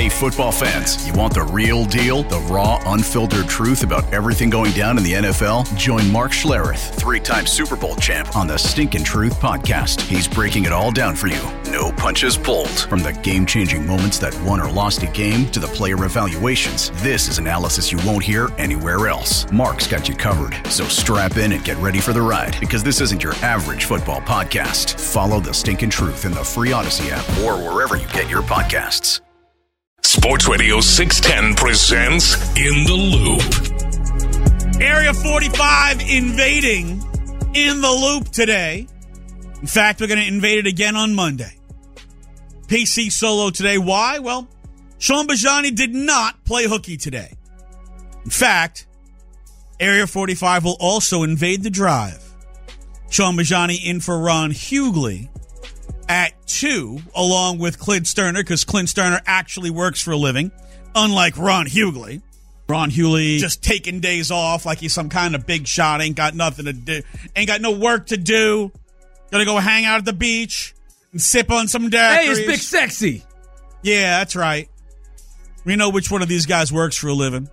Hey, football fans, you want the real deal? The raw, unfiltered truth about everything going down in the NFL? Join Mark Schlereth, three-time Super Bowl champ, on the Stinkin' Truth podcast. He's breaking it all down for you. No punches pulled. From the game-changing moments that won or lost a game to the player evaluations, this is analysis you won't hear anywhere else. Mark's got you covered, so strap in and get ready for the ride, because this isn't your average football podcast. Follow the Stinkin' Truth in the free Odyssey app or wherever you get your podcasts. Sports Radio 610 presents In the Loop. Area 45 invading In the Loop today. In fact, we're going to invade it again on Monday. PC solo today. Why? Well, Sean Bajani did not play hooky today. In fact, Area 45 will also invade the drive. Sean Bajani in for Ron Hughley at 2, along with Clint Sterner, because Clint Sterner actually works for a living, unlike Ron Hughley. Ron Hughley just taking days off like he's some kind of big shot, ain't got nothing to do, ain't got no work to do, gonna go hang out at the beach and sip on some daiquiris. Hey, it's Big Sexy. Yeah, that's right. We know which one of these guys works for a living.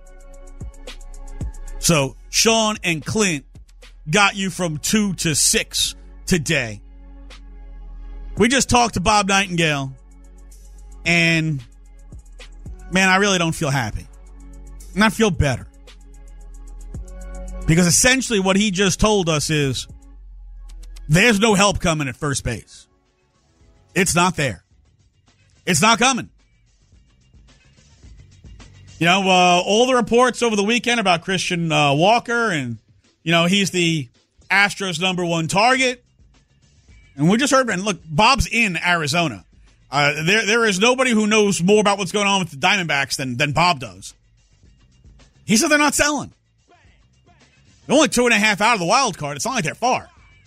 So, Sean and Clint got you from 2 to 6 today. We just talked to Bob Nightingale, and, man, I really don't feel happy. And I feel better. Because essentially what he just told us is there's no help coming at first base. It's not there. It's not coming. You know, all the reports over the weekend about Christian Walker, and, you know, he's the Astros' #1 target. And we just heard, and look, Bob's in Arizona. There is nobody who knows more about what's going on with the Diamondbacks than Bob does. He said they're not selling. They're only 2.5 out of the wild card. It's not like they're far.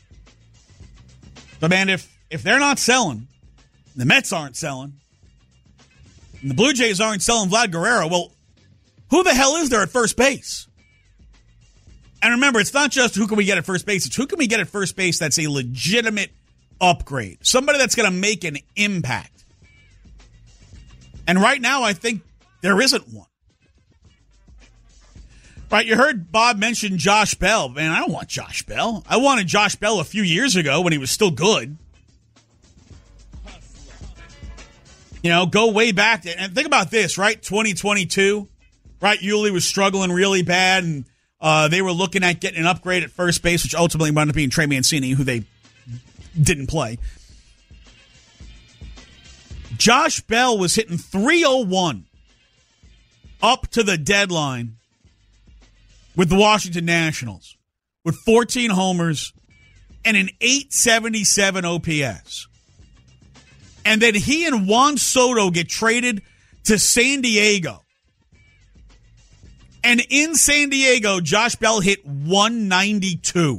So, man, if they're not selling, the Mets aren't selling, and the Blue Jays aren't selling Vlad Guerrero, well, who the hell is there at first base? And remember, it's not just who can we get at first base. It's who can we get at first base that's a legitimate upgrade. Somebody that's going to make an impact. And right now, I think there isn't one. Right, you heard Bob mention Josh Bell. Man, I don't want Josh Bell. I wanted Josh Bell a few years ago when he was still good. You know, go way back. And think about this, right? 2022, right? Yuli was struggling really bad, and they were looking at getting an upgrade at first base, which ultimately wound up being Trey Mancini, who they didn't play. Josh Bell was hitting .301 up to the deadline with the Washington Nationals, with 14 homers and an .877 OPS. And then he and Juan Soto get traded to San Diego. And in San Diego, Josh Bell hit .192.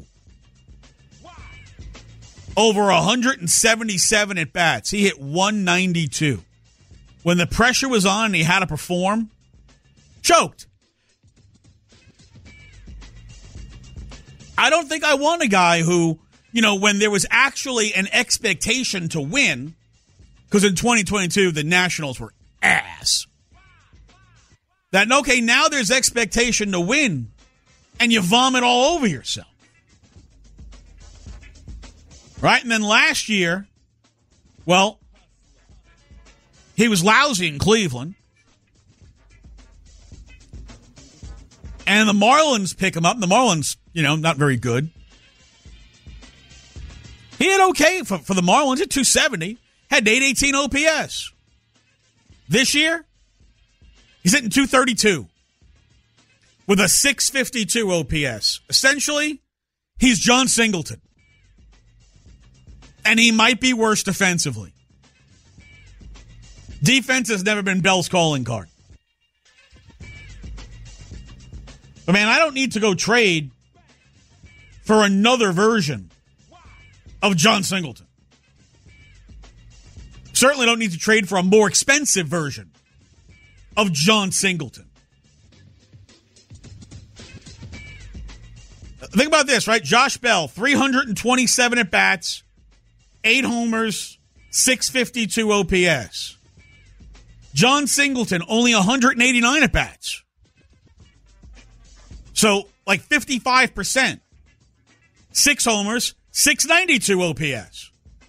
Over 177 at-bats. He hit .192. When the pressure was on and he had to perform, choked. I don't think I want a guy who, you know, when there was actually an expectation to win, because in 2022, the Nationals were ass. That, okay, now there's expectation to win, and you vomit all over yourself. Right? And then last year, well, he was lousy in Cleveland. And the Marlins pick him up. The Marlins, you know, not very good. He had okay for the Marlins at .270. Had 818 OPS. This year, he's hitting .232 with a 652 OPS. Essentially, he's John Singleton. And he might be worse defensively. Defense has never been Bell's calling card. But, man, I don't need to go trade for another version of John Singleton. Certainly don't need to trade for a more expensive version of John Singleton. Think about this, right? Josh Bell, 327 at-bats, 8 homers, 652 OPS. John Singleton, only 189 at-bats. So, like 55%. 6 homers, 692 OPS.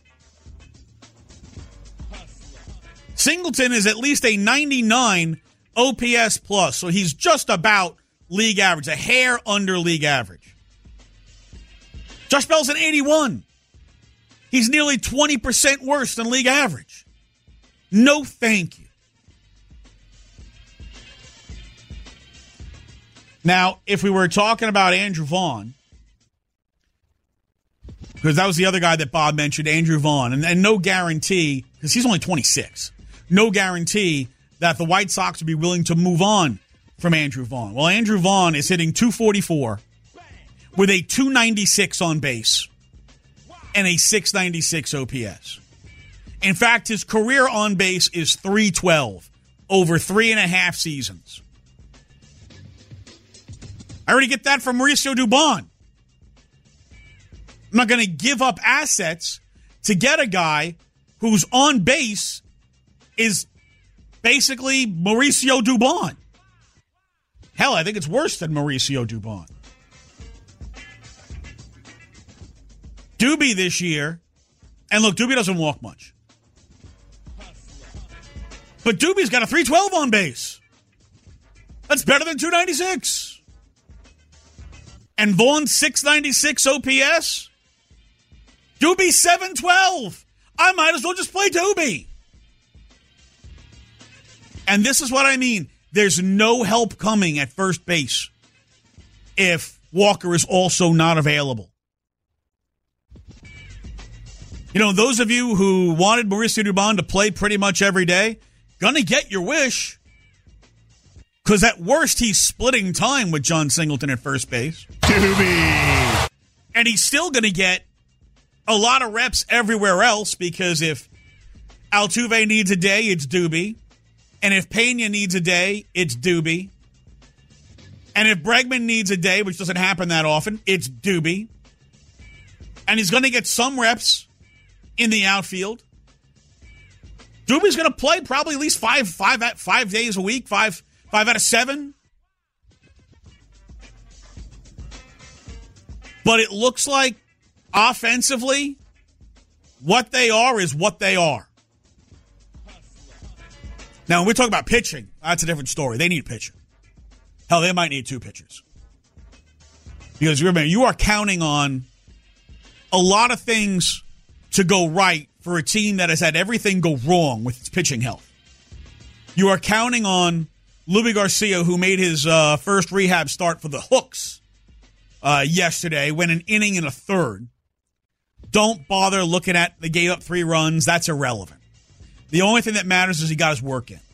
Singleton is at least a 99 OPS plus, so he's just about league average, a hair under league average. Josh Bell's an 81. He's nearly 20% worse than league average. No thank you. Now, if we were talking about Andrew Vaughn, because that was the other guy that Bob mentioned, Andrew Vaughn, and no guarantee, because he's only 26, no guarantee that the White Sox would be willing to move on from Andrew Vaughn. Well, Andrew Vaughn is hitting .244 with a .296 on base and a .696 OPS. In fact, his career on base is .312 over 3.5 seasons. I already get that from Mauricio Dubon. I'm not going to give up assets to get a guy whose on base is basically Mauricio Dubon. Hell, I think it's worse than Mauricio Dubon. Doobie this year, and look, Doobie doesn't walk much. But Doobie's got a .312 on base. That's better than .296. And Vaughn's .696 OPS? Doobie .712. I might as well just play Doobie. And this is what I mean. There's no help coming at first base if Walker is also not available. You know, those of you who wanted Mauricio Dubon to play pretty much every day, gonna get your wish. Because at worst, he's splitting time with John Singleton at first base. Doobie. And he's still going to get a lot of reps everywhere else, because if Altuve needs a day, it's Doobie. And if Pena needs a day, it's Doobie. And if Bregman needs a day, which doesn't happen that often, it's Doobie. And he's going to get some reps in the outfield. Doobie's going to play probably at least five days a week, five out of 7. But it looks like offensively, what they are is what they are. Now, when we're talking about pitching, that's a different story. They need pitching. Hell, they might need 2 pitchers. Because remember, you are counting on a lot of things to go right for a team that has had everything go wrong with its pitching health. You are counting on Luis Garcia, who made his first rehab start for the Hooks yesterday, went an inning and a third. Don't bother looking at they gave up 3 runs. That's irrelevant. The only thing that matters is he got his work in.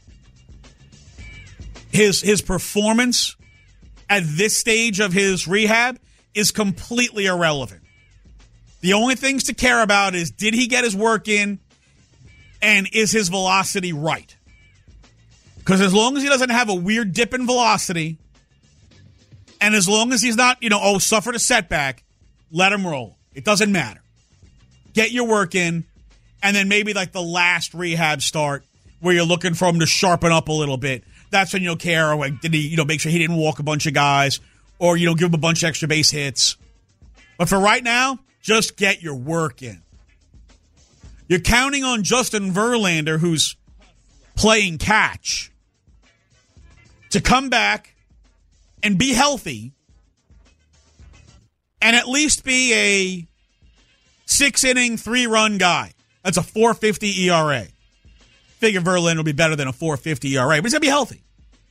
His performance at this stage of his rehab is completely irrelevant. The only things to care about is, did he get his work in, and is his velocity right? Because as long as he doesn't have a weird dip in velocity, and as long as he's not, suffered a setback, let him roll. It doesn't matter. Get your work in, and then maybe like the last rehab start where you're looking for him to sharpen up a little bit. That's when you'll care. Like, did he, make sure he didn't walk a bunch of guys, or, give him a bunch of extra base hits. But for right now, just get your work in. You're counting on Justin Verlander, who's playing catch, to come back and be healthy and at least be a 6-inning, 3-run guy. That's a 4.50 ERA. Figure Verlander will be better than a 4.50 ERA, but he's going to be healthy.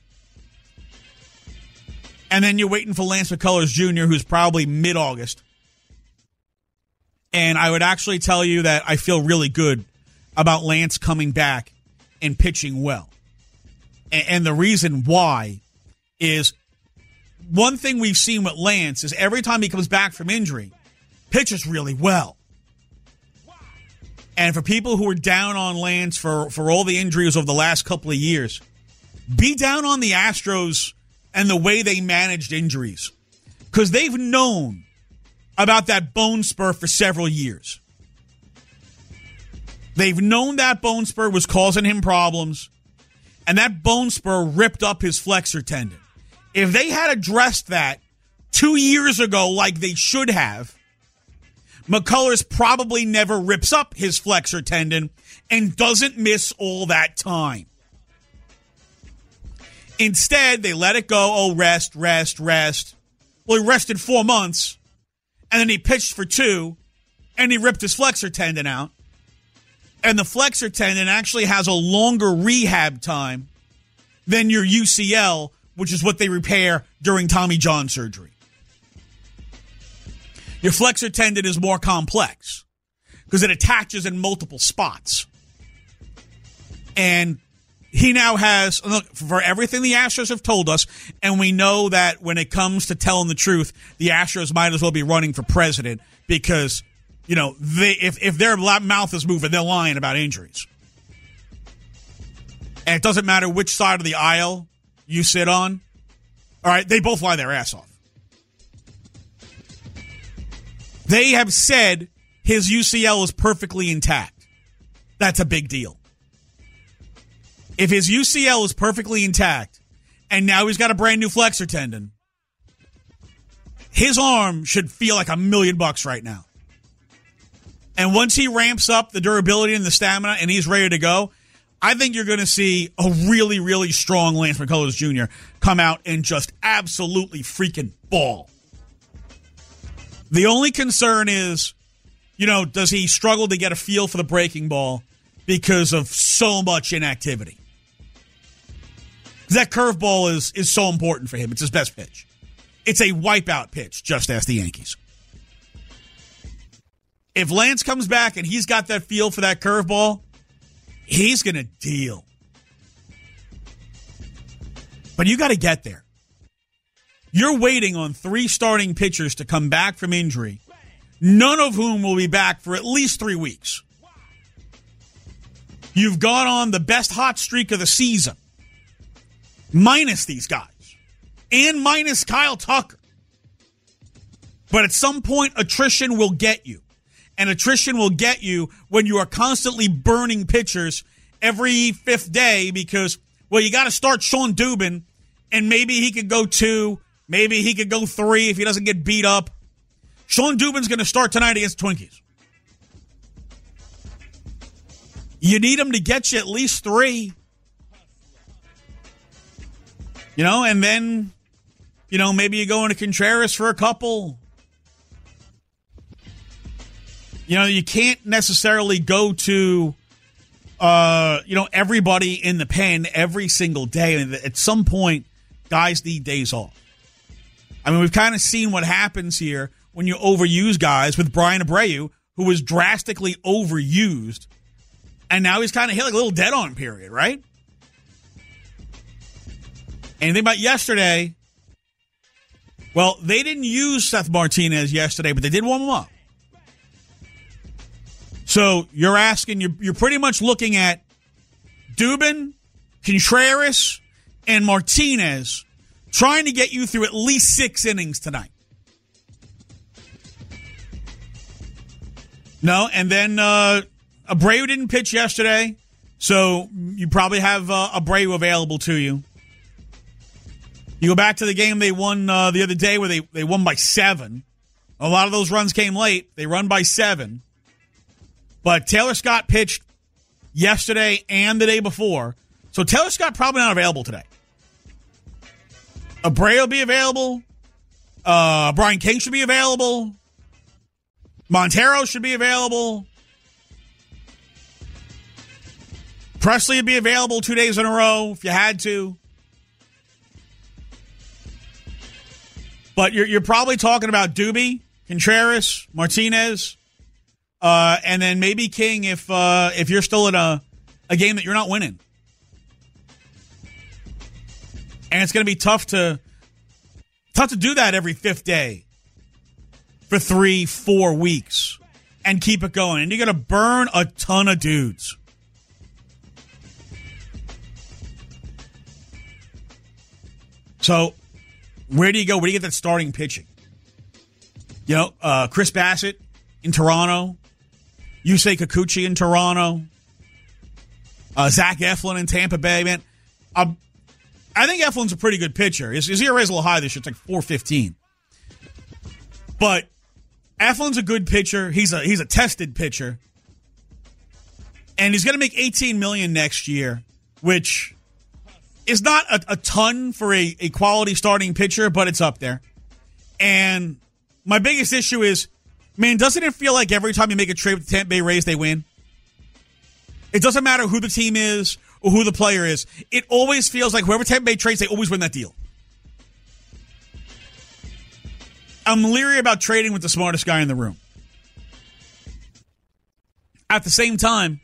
And then you're waiting for Lance McCullers Jr., who's probably mid-August. And I would actually tell you that I feel really good about Lance coming back and pitching well. And the reason why is, one thing we've seen with Lance is every time he comes back from injury, pitches really well. And for people who are down on Lance for all the injuries over the last couple of years, be down on the Astros and the way they managed injuries. Because they've known about that bone spur for several years. They've known that bone spur was causing him problems. and that bone spur ripped up his flexor tendon. If they had addressed that 2 years ago like they should have, McCullers probably never rips up his flexor tendon and doesn't miss all that time. Instead, they let it go. Oh, rest. Well, he rested 4 months, and then he pitched for 2, and he ripped his flexor tendon out. And the flexor tendon actually has a longer rehab time than your UCL, which is what they repair during Tommy John surgery. Your flexor tendon is more complex because it attaches in multiple spots. And he now has, look, for everything the Astros have told us, and we know that when it comes to telling the truth, the Astros might as well be running for president because, you know, if their mouth is moving, they're lying about injuries. And it doesn't matter which side of the aisle you sit on. All right, they both lie their ass off. They have said his UCL is perfectly intact. That's a big deal. If his UCL is perfectly intact and now he's got a brand new flexor tendon, his arm should feel like $1 million right now. And once he ramps up the durability and the stamina and he's ready to go, I think you're going to see a really, really strong Lance McCullers Jr. come out and just absolutely freaking ball. The only concern is, you know, does he struggle to get a feel for the breaking ball because of so much inactivity? That curveball is so important for him. It's his best pitch. It's a wipeout pitch, just ask the Yankees. If Lance comes back and he's got that feel for that curveball, he's going to deal. But you got to get there. You're waiting on 3 starting pitchers to come back from injury, none of whom will be back for at least 3 weeks. You've gone on the best hot streak of the season, minus these guys, and minus Kyle Tucker. But at some point, attrition will get you. And attrition will get you when you are constantly burning pitchers every 5th day because, well, you got to start Sean Dubin, and maybe he could go 2, maybe he could go 3 if he doesn't get beat up. Sean Dubin's going to start tonight against Twinkies. You need him to get you at least 3. You know, and then, you know, maybe you go into Contreras for a couple. You know, you can't necessarily go to, everybody in the pen every single day. And at some point, guys need days off. I mean, we've kind of seen what happens here when you overuse guys with Brian Abreu, who was drastically overused. And now he's kind of hit like a little dead-on period, right? Anything about yesterday? Well, they didn't use Seth Martinez yesterday, but they did warm him up. So you're asking, you're pretty much looking at Dubin, Contreras, and Martinez trying to get you through at least 6 innings tonight. No, and then Abreu didn't pitch yesterday, so you probably have Abreu available to you. You go back to the game they won the other day where they won by 7. A lot of those runs came late. They run by 7. But Taylor Scott pitched yesterday and the day before. So Taylor Scott probably not available today. Abreu will be available. Brian King should be available. Montero should be available. Presley would be available 2 days in a row if you had to. But you're probably talking about Doobie, Contreras, Martinez, and then maybe King if you're still in a game that you're not winning. And it's going to be tough to do that every 5th day for 3-4 weeks and keep it going. And you're going to burn a ton of dudes. So where do you go? Where do you get that starting pitching? You know, Chris Bassett in Toronto. Yusei Kikuchi in Toronto. Zach Eflin in Tampa Bay. Man, I think Eflin's a pretty good pitcher. His ERA is a little high this year. It's like 4.15. But Eflin's a good pitcher. He's a tested pitcher. And he's going to make $18 million next year, which is not a ton for a quality starting pitcher, but it's up there. And my biggest issue is, man, doesn't it feel like every time you make a trade with the Tampa Bay Rays, they win? It doesn't matter who the team is or who the player is. It always feels like whoever Tampa Bay trades, they always win that deal. I'm leery about trading with the smartest guy in the room. At the same time,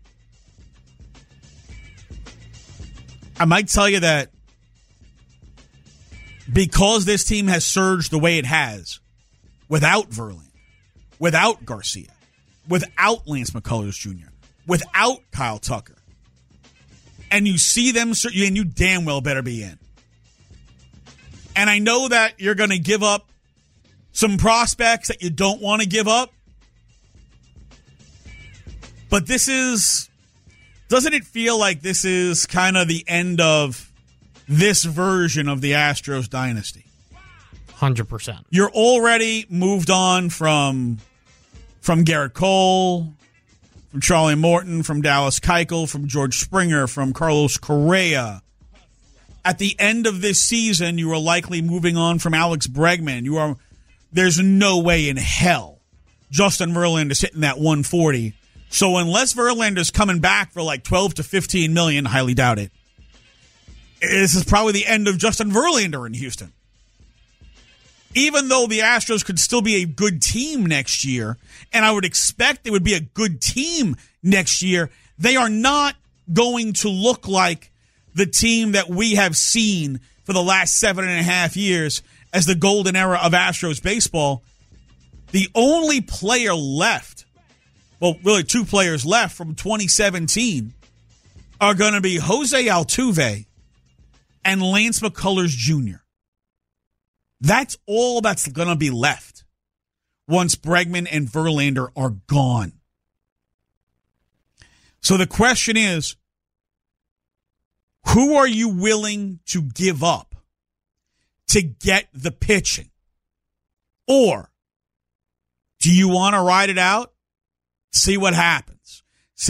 I might tell you that because this team has surged the way it has, without Verlander, without Garcia, without Lance McCullers Jr., without Kyle Tucker, and you see them, and you damn well better be in. And I know that you're going to give up some prospects that you don't want to give up, but doesn't it feel like this is kind of the end of this version of the Astros dynasty? 100%. You're already moved on from Garrett Cole, from Charlie Morton, from Dallas Keuchel, from George Springer, from Carlos Correa. At the end of this season, you are likely moving on from Alex Bregman. There's no way in hell Justin Verlander is hitting that 140. So unless Verlander's coming back for like 12 to 15 million, highly doubt it. This is probably the end of Justin Verlander in Houston. Even though the Astros could still be a good team next year, and I would expect they would be a good team next year, they are not going to look like the team that we have seen for the last 7.5 years as the golden era of Astros baseball. The only player left, well, really two players left from 2017, are going to be Jose Altuve and Lance McCullers Jr. That's all that's going to be left once Bregman and Verlander are gone. So the question is, who are you willing to give up to get the pitching? Or do you want to ride it out? See what happens.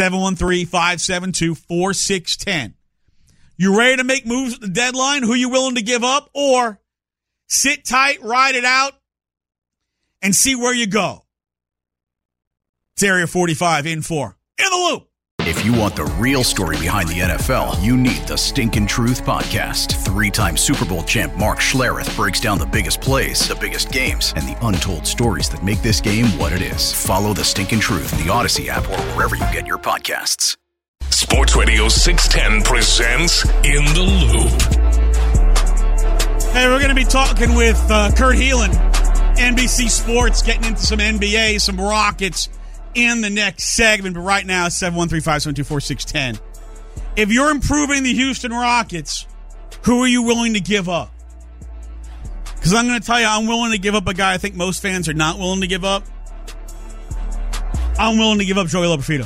713-572-4610. You ready to make moves at the deadline? Who are you willing to give up? Or sit tight, ride it out, and see where you go. It's Area 45 in 4. In the Loop. If you want the real story behind the NFL, you need the Stinkin' Truth Podcast. 3-time Super Bowl champ Mark Schlereth breaks down the biggest plays, the biggest games, and the untold stories that make this game what it is. Follow the Stinkin' Truth in the Odyssey app or wherever you get your podcasts. Sports Radio 610 presents In the Loop. Hey, we're going to be talking with Kurt Helin, NBC Sports, getting into some NBA, some Rockets in the next segment. But right now, 713-572-4610. If you're improving the Houston Rockets, who are you willing to give up? Because I'm going to tell you, I'm willing to give up a guy I think most fans are not willing to give up. I'm willing to give up Joey Loperfido.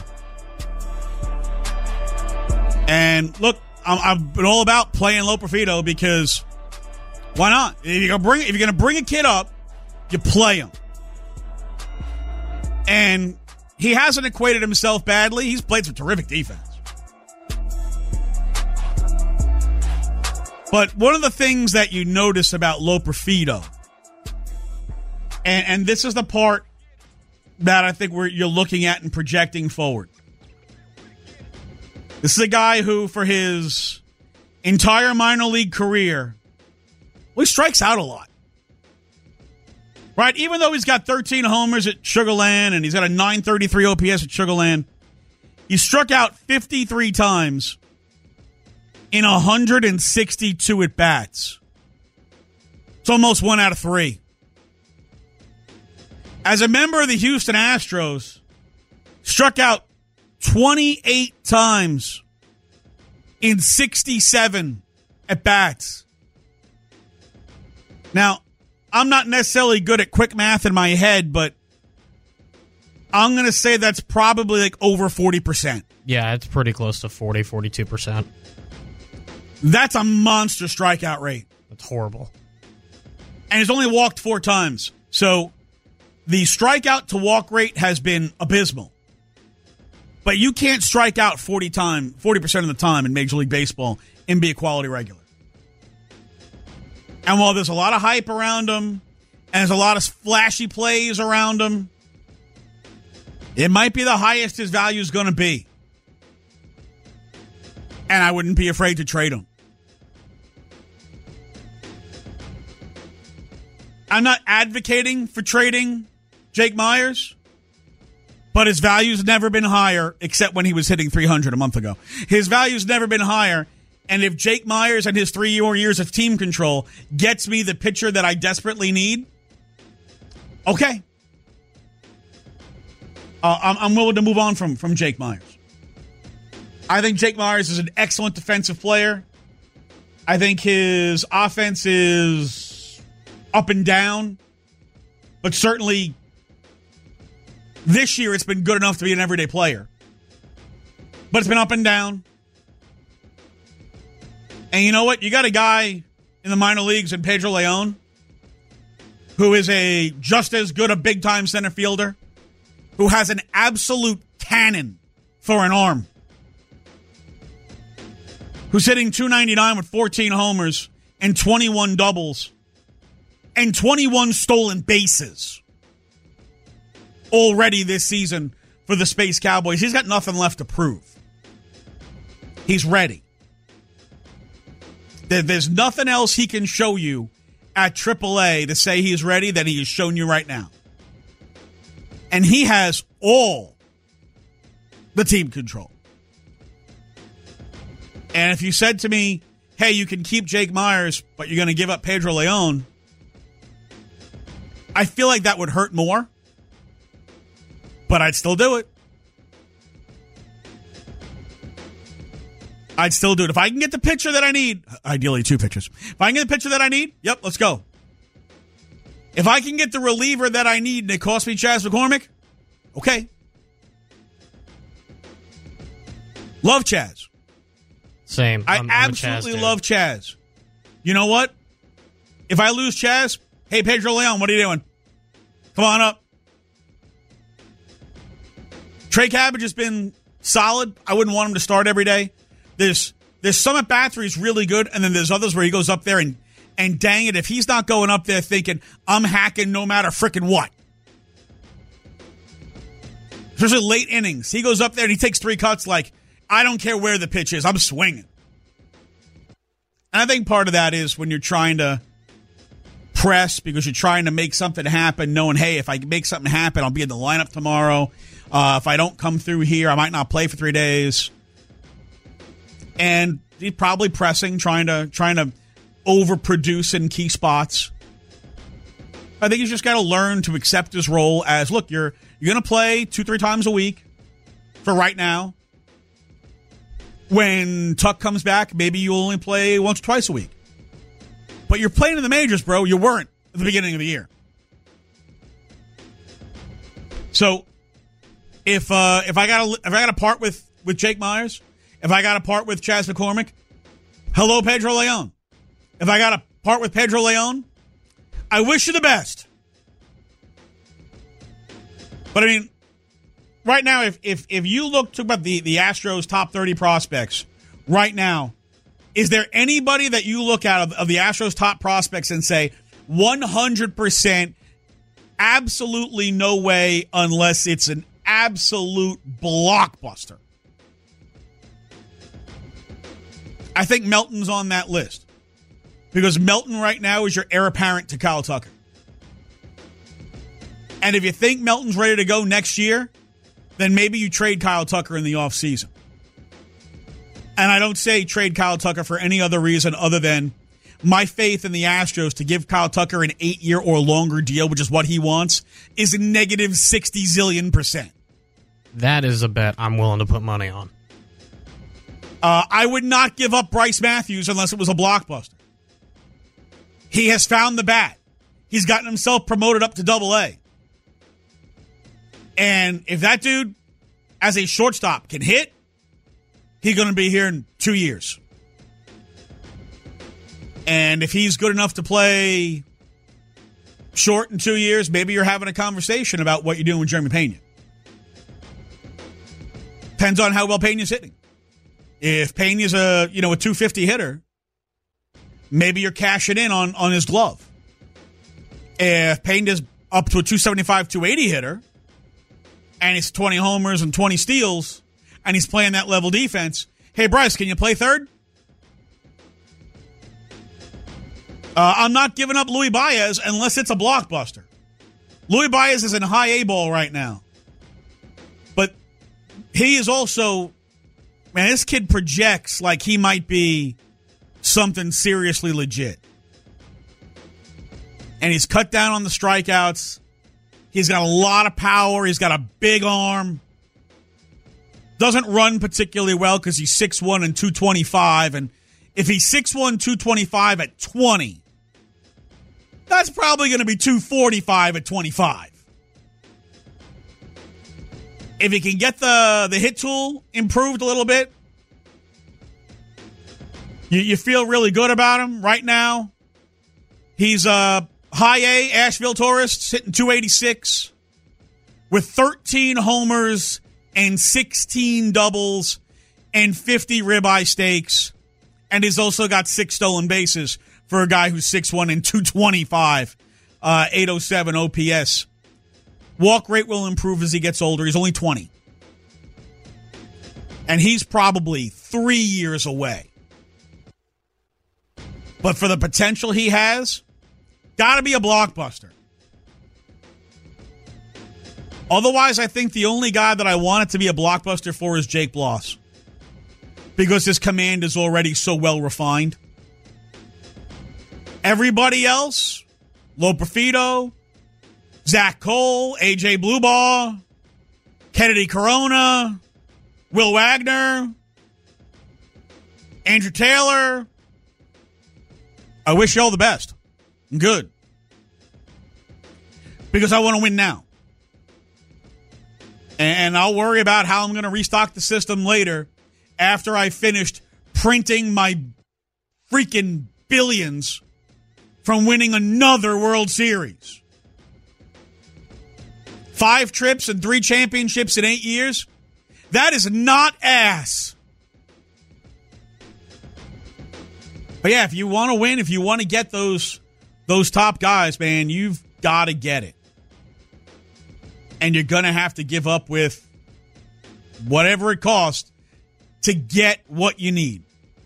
And look, I've been all about playing Loperfido because why not? If you're going to bring a kid up, you play him. And he hasn't equated himself badly. He's played some terrific defense. But one of the things that you notice about Loperfido, and this is the part that I think you're looking at and projecting forward. This is a guy who, for his entire minor league career, he strikes out a lot. Right? Even though he's got 13 homers at Sugar Land and he's got a 933 OPS at Sugar Land, he struck out 53 times in 162 at-bats. It's almost 1 out of 3. As a member of the Houston Astros, struck out 28 times in 67 at-bats. Now, I'm not necessarily good at quick math in my head, but I'm going to say that's probably like over 40%. Yeah, it's pretty close to 40, 42%. That's a monster strikeout rate. That's horrible. And he's only walked 4 times. So the strikeout to walk rate has been abysmal. But you can't strike out 40% of the time in Major League Baseball and be a quality regular. And while there's a lot of hype around him, and there's a lot of flashy plays around him, it might be the highest his value is going to be. And I wouldn't be afraid to trade him. I'm not advocating for trading Jake Meyers, but his value's never been higher, except when he was hitting 300 a month ago. His value's never been higher, and if Jake Meyers and his 3 more years of team control gets me the pitcher that I desperately need, okay. I'm willing to move on from Jake Meyers. I think Jake Meyers is an excellent defensive player. I think his offense is up and down, but certainly this year it's been good enough to be an everyday player. But it's been up and down. And you know what? You got a guy in the minor leagues in Pedro Leon who is a just as good a big-time center fielder, who has an absolute cannon for an arm, who's hitting .299 with 14 homers and 21 doubles and 21 stolen bases already this season for the Space Cowboys. He's got nothing left to prove. He's ready. There's nothing else he can show you at AAA to say he's ready that he has shown you right now. And he has all the team control. And if you said to me, hey, you can keep Jake Meyers, but you're going to give up Pedro Leon, I feel like that would hurt more. But I'd still do it. I'd still do it. If I can get the pitcher that I need, ideally 2 pitchers. If I can get the pitcher that I need, yep, let's go. If I can get the reliever that I need and it costs me Chas McCormick, okay. Love Chas. Same. I'm absolutely love Chas. You know what? If I lose Chas, hey, Pedro Leon, what are you doing? Come on up. Trey Cabbage has been solid. I wouldn't want him to start every day. There's some at bats where he's really good, and then there's others where he goes up there and dang it, if he's not going up there thinking, I'm hacking no matter frickin' what. Especially late innings. He goes up there and he takes 3 cuts like, I don't care where the pitch is, I'm swinging. And I think part of that is when you're trying to press because you're trying to make something happen, knowing, hey, if I make something happen, I'll be in the lineup tomorrow. If I don't come through here, I might not play for 3 days. And he's probably pressing, trying to overproduce in key spots. I think he's just got to learn to accept his role as, look, you're going to play 2-3 times a week for right now. When Tuck comes back, maybe you'll only play once or twice a week. But you're playing in the majors, bro. You weren't at the beginning of the year. So if I got to part with Jake Meyers, if I got to part with Chas McCormick, hello, Pedro Leon. If I got to part with Pedro Leon, I wish you the best. But I mean, right now, if you look about the Astros' top 30 prospects right now, is there anybody that you look at of the Astros' top prospects and say 100% absolutely no way unless it's an absolute blockbuster? I think Melton's on that list because Melton right now is your heir apparent to Kyle Tucker. And if you think Melton's ready to go next year, then maybe you trade Kyle Tucker in the offseason. And I don't say trade Kyle Tucker for any other reason other than my faith in the Astros to give Kyle Tucker an 8-year or longer deal, which is what he wants, is a negative 60 zillion %. That is a bet I'm willing to put money on. I would not give up Bryce Matthews unless it was a blockbuster. He has found the bat. He's gotten himself promoted up to Double-A. And if that dude, as a shortstop, can hit, he's going to be here in 2 years. And if he's good enough to play short in 2 years, maybe you're having a conversation about what you're doing with Jeremy Pena. Depends on how well Pena's hitting. If Pena's a 250 hitter, maybe you're cashing in on his glove. If Pena's up to a 275, 280 hitter, and he's 20 homers and 20 steals, and he's playing that level defense, hey, Bryce, can you play third? I'm not giving up Luis Baez unless it's a blockbuster. Luis Baez is in high A ball right now. But he is also, man, this kid projects like he might be something seriously legit. And he's cut down on the strikeouts. He's got a lot of power. He's got a big arm. Doesn't run particularly well because he's 6'1" and 225. And if he's 6'1", 225 at 20, that's probably going to be 245 at 25. If he can get the hit tool improved a little bit, you feel really good about him right now. He's a high A Asheville Tourists, hitting 286 with 13 homers and 16 doubles and 50 ribeye steaks. And he's also got 6 stolen bases for a guy who's 6'1" and 225, 807 OPS. Walk rate will improve as he gets older. He's only 20. And he's probably 3 years away. But for the potential he has, got to be a blockbuster. Otherwise, I think the only guy that I want it to be a blockbuster for is Jake Bloss. Because his command is already so well refined. Everybody else, Lo Profito, Zach Cole, AJ Bluebaugh, Kennedy Corona, Will Wagner, Andrew Taylor. I wish you all the best. Good. Because I want to win now. And I'll worry about how I'm going to restock the system later after I finished printing my freaking billions from winning another World Series. 5 trips and 3 championships in 8 years. That is not ass. But yeah, if you want to win, if you want to get those top guys, man, you've got to get it. And you're going to have to give up with whatever it costs to get what you need.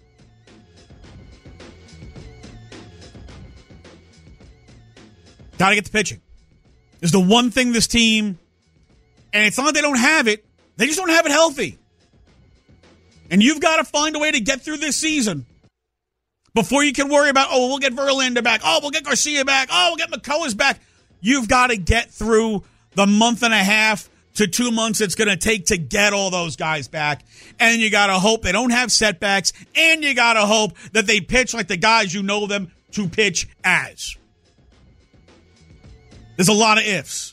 Got to get the pitching. Is the one thing this team, and it's not that they don't have it, they just don't have it healthy. And you've got to find a way to get through this season before you can worry about, oh, we'll get Verlander back. Oh, we'll get Garcia back. Oh, we'll get McCullers back. You've got to get through the month and a half to 2 months it's going to take to get all those guys back. And you got to hope they don't have setbacks. And you got to hope that they pitch like the guys you know them to pitch as. There's a lot of ifs.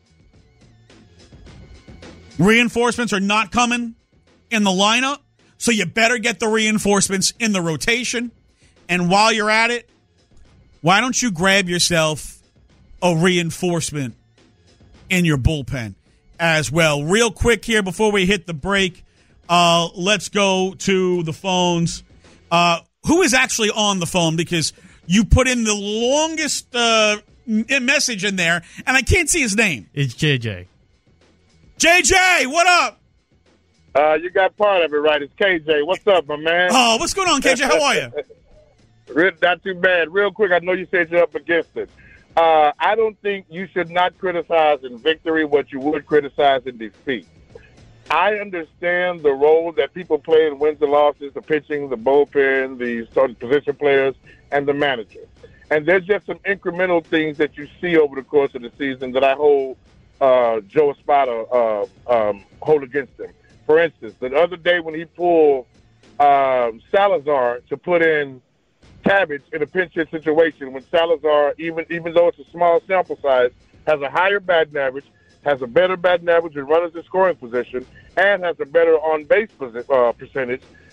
Reinforcements are not coming in the lineup, so you better get the reinforcements in the rotation. And while you're at it, why don't you grab yourself a reinforcement in your bullpen as well? Real quick here before we hit the break, let's go to the phones. Who is actually on the phone? Because you put in the longest message in there, and I can't see his name. It's JJ. JJ, what up? You got part of it right. It's KJ. What's up, my man? Oh, what's going on, KJ? How are you? Not too bad. Real quick, I know you said you're up against it. I don't think you should not criticize in victory what you would criticize in defeat. I understand the role that people play in wins and losses, the pitching, the bullpen, the starting position players, and the manager. And there's just some incremental things that you see over the course of the season that I hold Joe Espada hold against him. For instance, the other day when he pulled Salazar to put in Tabbage in a pinch hit situation, when Salazar, even though it's a small sample size, has a higher batting average, has a better batting average with runners in scoring position, and has a better on-base percentage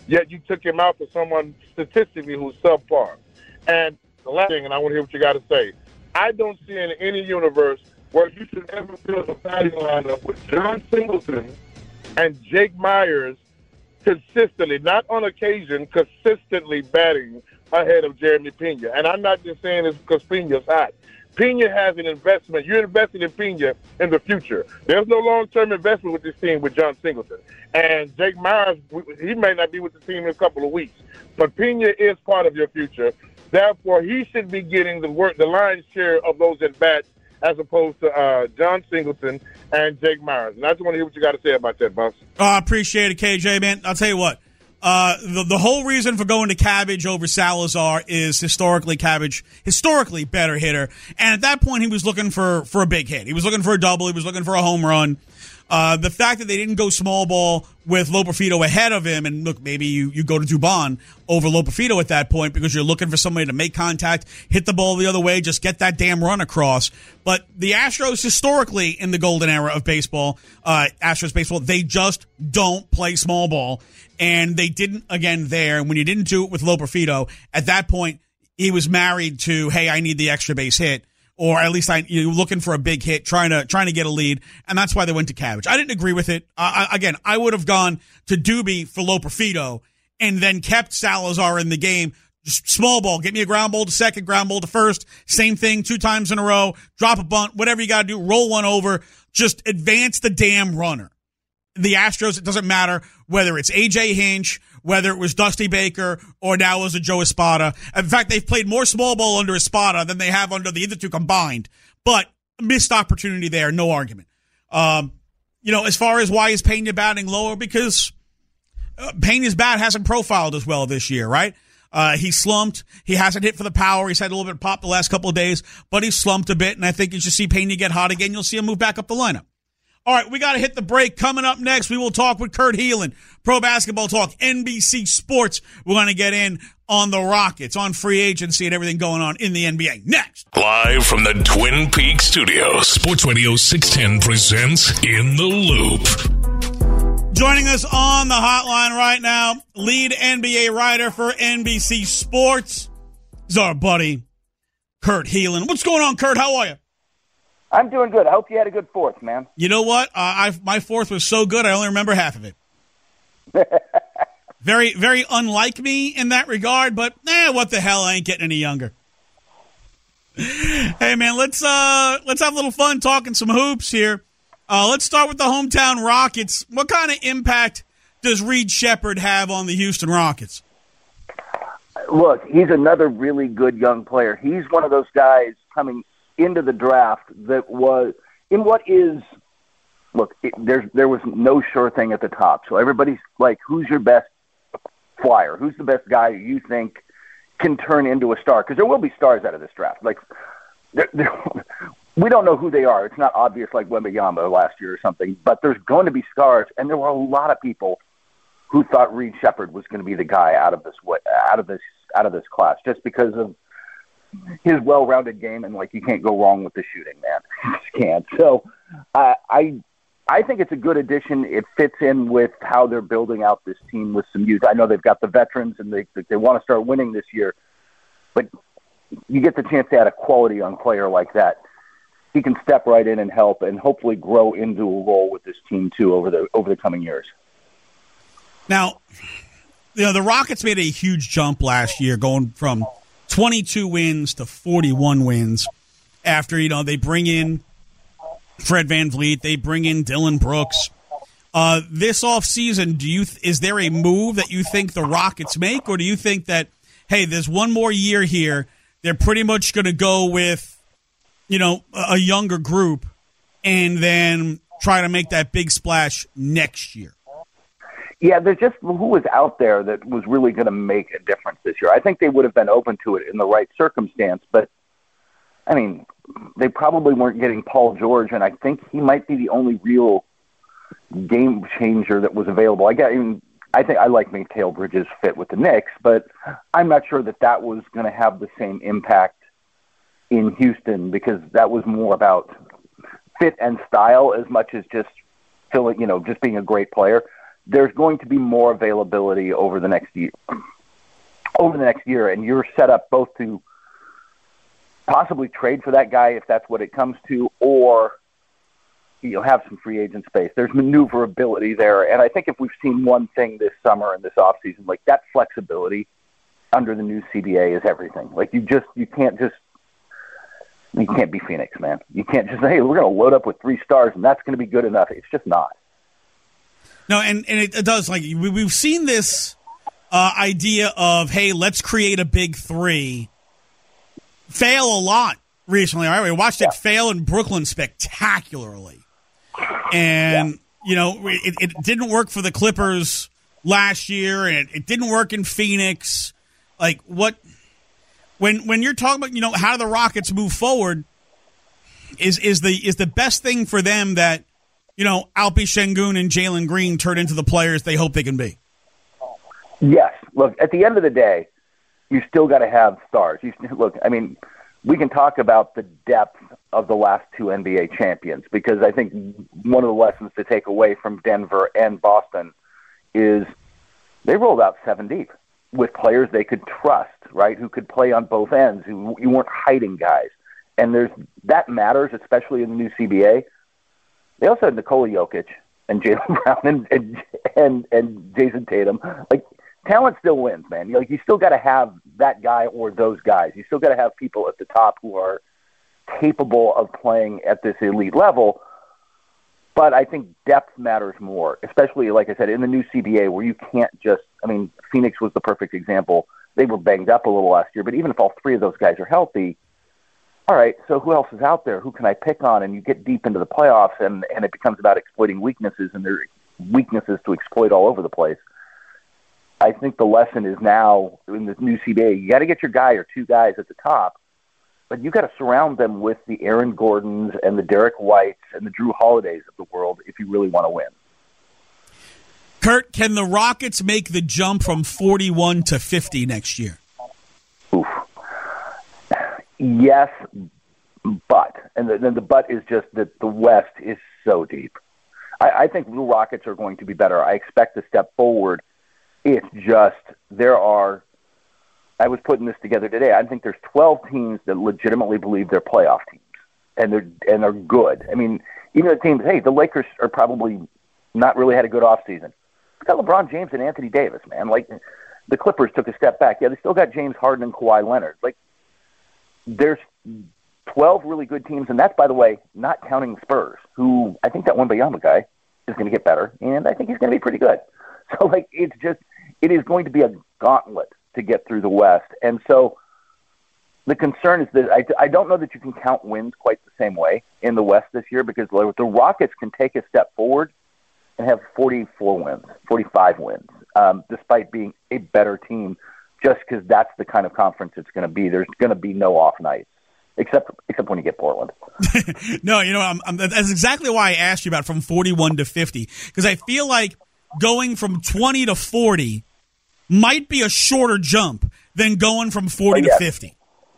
yet you took him out for someone statistically who's subpar. And the last thing, and I want to hear what you got to say, I don't see in any universe where you should ever build a batting lineup with John Singleton and Jake Myers consistently, not on occasion, consistently batting ahead of Jeremy Pena. And I'm not just saying this because Pena's hot. Pena has an investment. You're investing in Pena in the future. There's no long-term investment with this team with John Singleton. And Jake Myers, he may not be with the team in a couple of weeks. But Pena is part of your future. Therefore, he should be getting the lion's share of those at-bats as opposed to John Singleton and Jake Myers. And I just want to hear what you got to say about that, Buss. I appreciate it, KJ, man. I'll tell you what. The whole reason for going to Cabbage over Salazar is historically better hitter. And at that point, he was looking for a big hit. He was looking for a double. He was looking for a home run. The fact that they didn't go small ball with Loperfido ahead of him, and look, maybe you go to Dubon over Loperfido at that point because you're looking for somebody to make contact, hit the ball the other way, just get that damn run across. But the Astros historically in the golden era of baseball, Astros baseball, they just don't play small ball. And they didn't again there. And when you didn't do it with Loperfido, at that point, he was married to, hey, I need the extra base hit. Or at least you're looking for a big hit, trying to get a lead, and that's why they went to Cabbage. I didn't agree with it. Again, I would have gone to Doobie for Loperfido and then kept Salazar in the game. Just small ball, get me a ground ball to second, ground ball to first. Same thing 2 times in a row. Drop a bunt, whatever you got to do. Roll one over. Just advance the damn runner. The Astros, it doesn't matter whether it's A.J. Hinch, whether it was Dusty Baker, or now it was a Joe Espada. In fact, they've played more small ball under Espada than they have under the other two combined. But missed opportunity there, no argument. As far as why is Pena batting lower, because Pena's bat hasn't profiled as well this year, right? He slumped. He hasn't hit for the power. He's had a little bit of pop the last couple of days, but he's slumped a bit, and I think as you see Pena get hot again, you'll see him move back up the lineup. All right, we got to hit the break. Coming up next, we will talk with Kurt Helin, Pro Basketball Talk, NBC Sports. We're going to get in on the Rockets, on free agency, and everything going on in the NBA. Next. Live from the Twin Peaks studios, Sports Radio 610 presents In the Loop. Joining us on the hotline right now, lead NBA writer for NBC Sports, is our buddy, Kurt Helin. What's going on, Kurt? How are you? I'm doing good. I hope you had a good fourth, man. You know what? My fourth was so good, I only remember half of it. Very, very unlike me in that regard, but what the hell? I ain't getting any younger. Hey, man, let's have a little fun talking some hoops here. Let's start with the hometown Rockets. What kind of impact does Reed Sheppard have on the Houston Rockets? Look, he's another really good young player. He's one of those guys coming into the draft that was in what is there was no sure thing at the top. So everybody's like, who's your best flyer? Who's the best guy you think can turn into a star? Because there will be stars out of this draft. Like we don't know who they are. It's not obvious like Wembanyama last year or something, but there's going to be stars, and there were a lot of people who thought Reed Sheppard was going to be the guy out of this class just because of his well-rounded game, and you can't go wrong with the shooting, man. You just can't. So I think it's a good addition. It fits in with how they're building out this team with some youth. I know they've got the veterans, and they want to start winning this year, but you get the chance to add a quality young player like that. He can step right in and help, and hopefully grow into a role with this team too over the coming years. Now, the Rockets made a huge jump last year, going from 22 wins to 41 wins after, they bring in Fred VanVleet, they bring in Dylan Brooks. This offseason, is there a move that you think the Rockets make, or do you think that, hey, there's one more year here, they're pretty much going to go with, a younger group and then try to make that big splash next year? Yeah, there's just who was out there that was really going to make a difference this year. I think they would have been open to it in the right circumstance, but, I mean, they probably weren't getting Paul George, and I think he might be the only real game changer that was available. I think I like Mikal Bridges' fit with the Knicks, but I'm not sure that was going to have the same impact in Houston, because that was more about fit and style as much as just filling, just being a great player. there's going to be more availability over the next year. And you're set up both to possibly trade for that guy if that's what it comes to, or have some free agent space. There's maneuverability there, and I think if we've seen one thing this summer and this offseason, like that flexibility under the new CBA is everything. Like you can't be Phoenix, man. You can't just say, hey, we're going to load up with 3 stars and that's going to be good enough. It's just not. No, and it does. Like we've seen this idea of, hey, let's create a big 3 fail a lot recently. All right, we watched it fail in Brooklyn spectacularly. And, it didn't work for the Clippers last year, and it didn't work in Phoenix. Like, what – when you're talking about, how do the Rockets move forward, is the best thing for them that, Alpi Şengün and Jalen Green turn into the players they hope they can be? Yes. Look, at the end of the day, you still got to have stars. We can talk about the depth of the last 2 NBA champions, because I think one of the lessons to take away from Denver and Boston is they rolled out 7 deep with players they could trust, right, who could play on both ends, who you weren't hiding guys. And that matters, especially in the new CBA. They also had Nikola Jokic and Jaylen Brown and Jason Tatum. Like, talent still wins, man. You still got to have that guy or those guys. You still got to have people at the top who are capable of playing at this elite level. But I think depth matters more, especially, like I said, in the new CBA, where you can't just – Phoenix was the perfect example. They were banged up a little last year, but even if all 3 of those guys are healthy, all right, so who else is out there? Who can I pick on? And you get deep into the playoffs, and it becomes about exploiting weaknesses, and there are weaknesses to exploit all over the place. I think the lesson is now in the new CBA, you got to get your guy or 2 guys at the top, but you got to surround them with the Aaron Gordons and the Derek Whites and the Drew Holidays of the world if you really want to win. Kurt, can the Rockets make the jump from 41 to 50 next year? Oof. Yes, but. And the but is just that the West is so deep. I think the Rockets are going to be better. I expect a step forward. It's just I was putting this together today. I think there's 12 teams that legitimately believe they're playoff teams, and they're good. Even the teams, hey, the Lakers are probably not really had a good offseason. It's got LeBron James and Anthony Davis, man. Like, the Clippers took a step back. Yeah, they still got James Harden and Kawhi Leonard. Like, there's 12 really good teams, and that's, by the way, not counting the Spurs, who I think that Wembanyama guy is going to get better, and I think he's going to be pretty good. So, it is going to be a gauntlet to get through the West. And so the concern is that I don't know that you can count wins quite the same way in the West this year, because the Rockets can take a step forward and have 44 wins, 45 wins, despite being a better team, just because that's the kind of conference it's going to be. There's going to be no off nights, except when you get Portland. No, that's exactly why I asked you about from 41 to 50, because I feel like going from 20 to 40 might be a shorter jump than going from 40 to 50.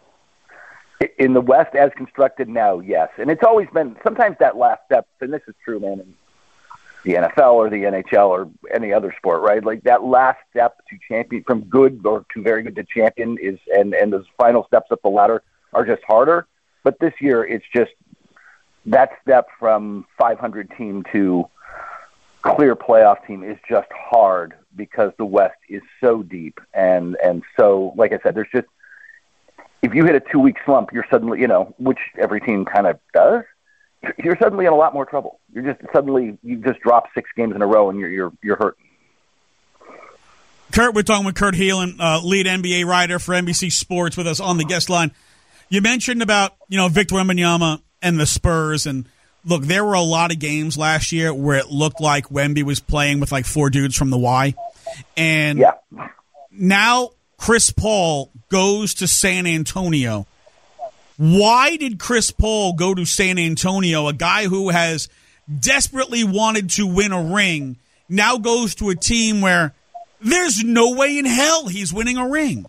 In the West, as constructed now, yes. And it's always been, sometimes that last step, and this is true, man, in the NFL or the NHL or any other sport, right? Like, that last step to champion, from good or to very good to champion, is, and those final steps up the ladder are just harder. But this year, it's just that step from 500 team to clear playoff team is just hard, because the West is so deep. And so, like I said, there's just, if you hit a 2-week slump, you're suddenly, which every team kind of does, you're suddenly in a lot more trouble. You just drop 6 games in a row and you're hurt. Kurt, we're talking with Kurt Helin, lead NBA writer for NBC Sports, with us on the guest line. You mentioned about, Victor Wembanyama and the Spurs, and look, there were a lot of games last year where it looked like Wemby was playing with like 4 dudes from the Y. And now Chris Paul goes to San Antonio. Why did Chris Paul go to San Antonio, a guy who has desperately wanted to win a ring, now goes to a team where there's no way in hell he's winning a ring?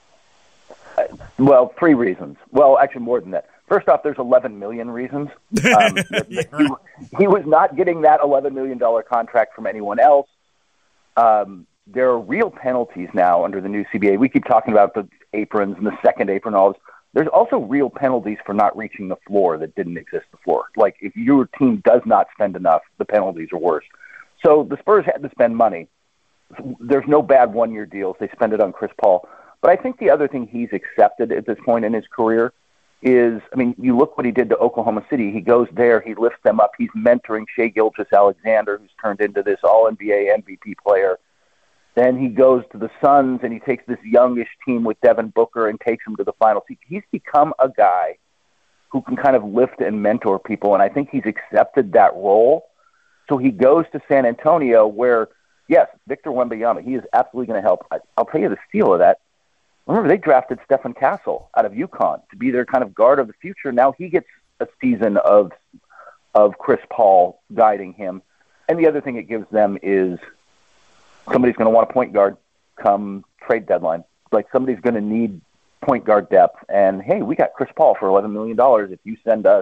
Well, 3 reasons. Well, actually more than that. First off, there's 11 million reasons. He was not getting that $11 million contract from anyone else. there are real penalties now under the new CBA. We keep talking about the aprons and the second apron and all this. There's also real penalties for not reaching the floor that didn't exist before. Like, if your team does not spend enough, the penalties are worse. So the Spurs had to spend money. There's no bad one-year deals. They spend it on Chris Paul. But I think the other thing he's accepted at this point in his career is, I mean, you look what he did to Oklahoma City. He goes there, he lifts them up. He's mentoring Shai Gilgeous-Alexander, who's turned into this all-NBA MVP player. Then he goes to the Suns, and he takes this youngish team with Devin Booker and takes them to the finals. He's become a guy who can kind of lift and mentor people, and I think he's accepted that role. So he goes to San Antonio where, yes, Victor Wembanyama, he is absolutely going to help. I'll tell you the steal of that. Remember, they drafted Stephen Castle out of UConn to be their kind of guard of the future. Now he gets a season of Chris Paul guiding him. And the other thing it gives them is somebody's going to want a point guard come trade deadline. Like, somebody's going to need point guard depth. And, hey, we got Chris Paul for $11 million. If you send us,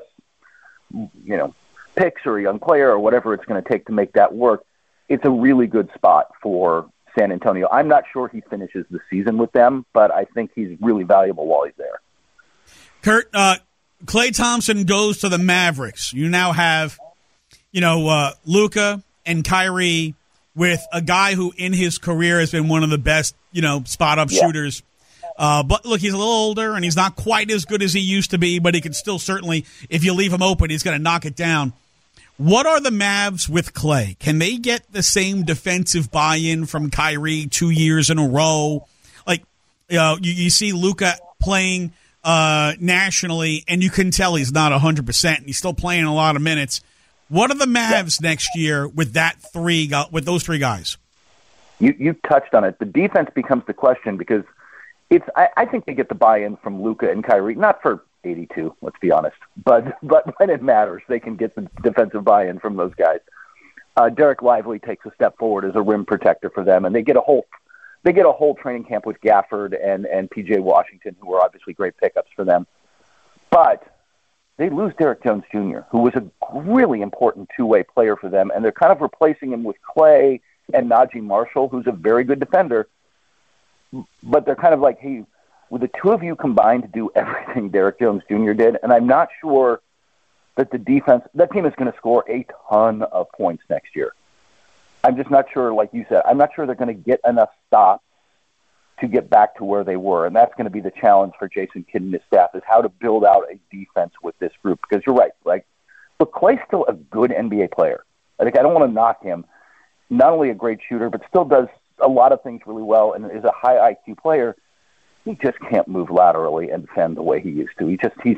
picks or a young player or whatever it's going to take to make that work, it's a really good spot for San Antonio. I'm not sure he finishes the season with them, but I think he's really valuable while he's there. Kurt, Klay Thompson goes to the Mavericks. You now have, Luka and Kyrie with a guy who in his career has been one of the best, spot-up shooters. But look, he's a little older and he's not quite as good as he used to be, but he can still certainly, if you leave him open, he's going to knock it down. What are the Mavs with Klay? Can they get the same defensive buy-in from Kyrie 2 years in a row? Like, you see Luka playing nationally, and you can tell he's not 100%, and he's still playing a lot of minutes. What are the Mavs next year with with those three guys? You touched on it. The defense becomes the question because I think they get the buy-in from Luka and Kyrie, not for 82, let's be honest. But when it matters, they can get the defensive buy-in from those guys. Derek Lively takes a step forward as a rim protector for them, and they get a whole training camp with Gafford and P.J. Washington, who are obviously great pickups for them. But they lose Derek Jones Jr., who was a really important two-way player for them, and they're kind of replacing him with Klay and Najee Marshall, who's a very good defender. But they're kind of like, hey, with the two of you combined to do everything Derek Jones Jr. did, and I'm not sure that that team is going to score a ton of points next year. I'm just not sure, like you said, I'm not sure they're going to get enough stops to get back to where they were, and that's going to be the challenge for Jason Kidd and his staff, is how to build out a defense with this group, because you're right. But Klay's still a good NBA player. I don't want to knock him. Not only a great shooter, but still does a lot of things really well and is a high IQ player. He just can't move laterally and defend the way he used to. He hit his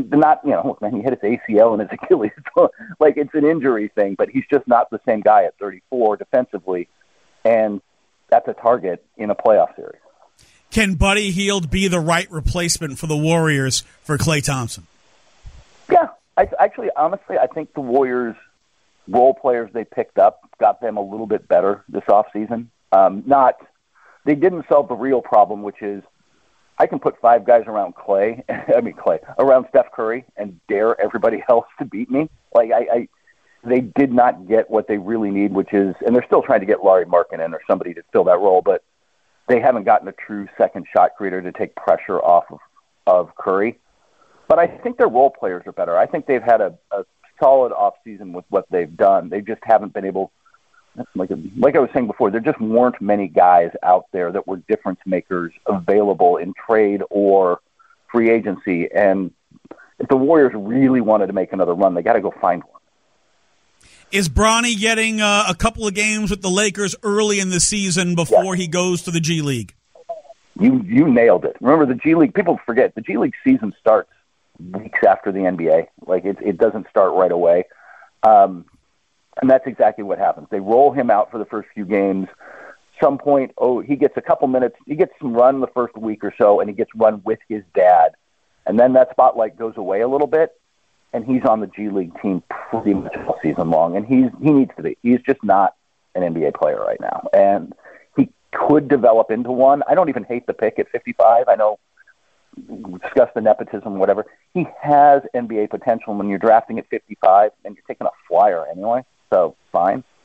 ACL and his Achilles. It's an injury thing, but he's just not the same guy at 34 defensively, and that's a target in a playoff series. Can Buddy Hield be the right replacement for the Warriors for Klay Thompson? Yeah. Honestly, I think the Warriors' role players they picked up got them a little bit better this offseason. They didn't solve the real problem, which is I can put five guys around around Steph Curry and dare everybody else to beat me. They did not get what they really need, which is, and they're still trying to get Lauri Markkanen or somebody to fill that role, but they haven't gotten a true second shot creator to take pressure off of Curry. But I think their role players are better. I think they've had a solid offseason with what they've done. They just haven't been able, like I was saying before, there just weren't many guys out there that were difference makers available in trade or free agency. And if the Warriors really wanted to make another run, they got to go find one. Is Bronny getting a couple of games with the Lakers early in the season before he goes to the G League? You nailed it. Remember, the G League, people forget, the G League season starts weeks after the NBA. It doesn't start right away. And that's exactly what happens. They roll him out for the first few games. Some point, he gets a couple minutes. He gets some run the first week or so, and he gets run with his dad. And then that spotlight goes away a little bit, and he's on the G League team pretty much all season long. And he needs to be. He's just not an NBA player right now. And he could develop into one. I don't even hate the pick at 55. I know we discussed the nepotism, whatever. He has NBA potential when you're drafting at 55, and you're taking a flyer anyway, so fine.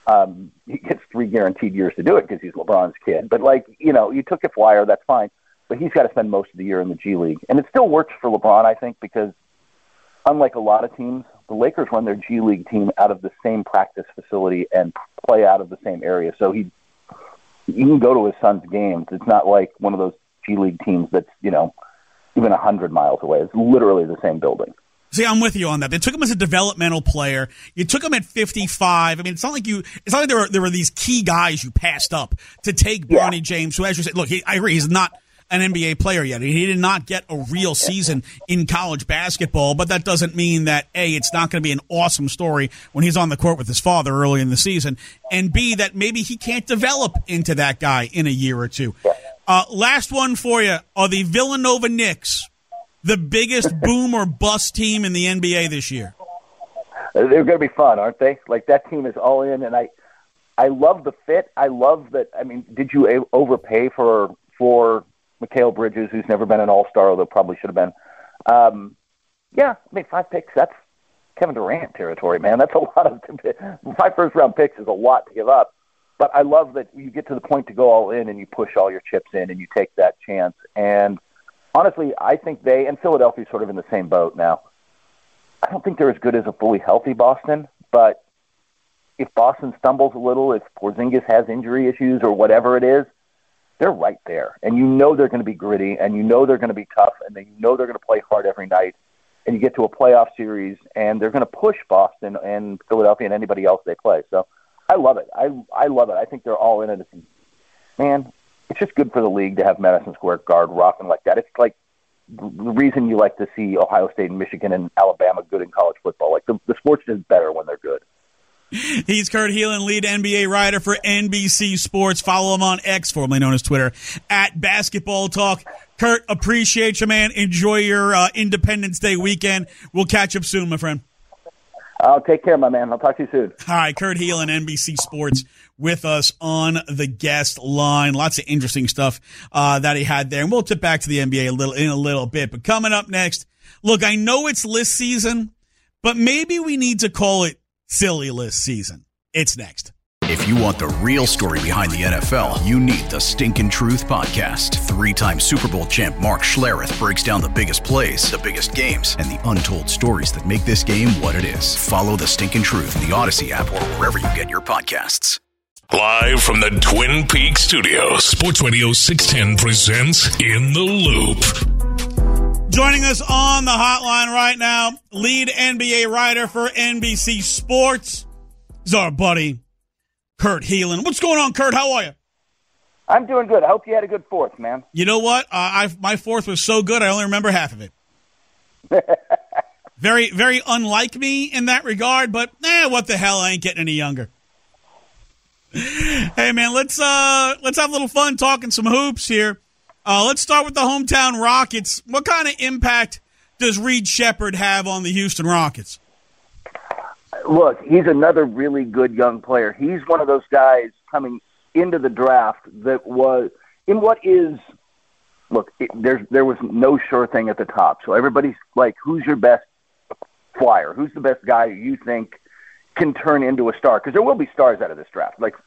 He gets 3 guaranteed years to do it because he's LeBron's kid. But, you took a flyer, that's fine. But he's got to spend most of the year in the G League. And it still works for LeBron, I think, because unlike a lot of teams, the Lakers run their G League team out of the same practice facility and play out of the same area. So he can go to his son's games. It's not like one of those G League teams that's, even 100 miles away. It's literally the same building. See, I'm with you on that. They took him as a developmental player. You took him at 55. I mean, it's not like there were these key guys you passed up to take Bronny James, who, as you said, look, I agree, he's not an NBA player yet. He did not get a real season in college basketball, but that doesn't mean that, A, it's not going to be an awesome story when he's on the court with his father early in the season, and B, that maybe he can't develop into that guy in a year or two. Last one for you. Are the Villanova Knicks the biggest boom or bust team in the NBA this year? They're going to be fun, aren't they? Like, that team is all in, and I love the fit. I love that. I mean, did you overpay for Mikal Bridges, who's never been an all-star, although probably should have been? 5 picks, that's Kevin Durant territory, man. That's a lot of 5 first-round picks is a lot to give up. But I love that you get to the point to go all in and you push all your chips in and you take that chance. And honestly, I think they and Philadelphia sort of in the same boat now. I don't think they're as good as a fully healthy Boston, but if Boston stumbles a little, if Porzingis has injury issues or whatever it is, they're right there. And they're going to be gritty, and they're going to be tough, and they're going to play hard every night. And you get to a playoff series, and they're going to push Boston and Philadelphia and anybody else they play. So I love it. I love it. I think they're all in it. Man, it's just good for the league to have Madison Square Garden rocking like that. It's like the reason you like to see Ohio State and Michigan and Alabama good in college football. Like the sport's just better when they're good. He's Kurt Helin, lead NBA writer for NBC Sports. Follow him on X, formerly known as Twitter, at Basketball Talk. Kurt, appreciate you, man. Enjoy your Independence Day weekend. We'll catch up soon, my friend. I'll take care, my man. I'll talk to you soon. All right, Kurt Helin, NBC Sports, with us on the guest line. Lots of interesting stuff that he had there. And we'll tip back to the NBA in a little bit. But coming up next, look, I know it's list season, but maybe we need to call it silly list season. It's next. If you want the real story behind the NFL, you need the Stinkin' Truth Podcast. 3-time Super Bowl champ Mark Schlereth breaks down the biggest plays, the biggest games, and the untold stories that make this game what it is. Follow the Stinkin' Truth in the Odyssey app or wherever you get your podcasts. Live from the Twin Peaks studios, Sports Radio 610 presents In the Loop. Joining us on the hotline right now, lead NBA writer for NBC Sports, is our buddy Kurt Helin. What's going on, Kurt? How are you? I'm doing good. I hope you had a good 4th, man. You know what? My 4th was so good, I only remember half of it. Very, very unlike me in that regard, but what the hell? I ain't getting any younger. Hey, man, let's have a little fun talking some hoops here. Let's start with the hometown Rockets. What kind of impact does Reed Sheppard have on the Houston Rockets? Look, he's another really good young player. He's one of those guys coming into the draft that was in what is – look, there was no sure thing at the top. So everybody's like, who's your best flyer? Who's the best guy you think can turn into a star? Because there will be stars out of this draft. Like,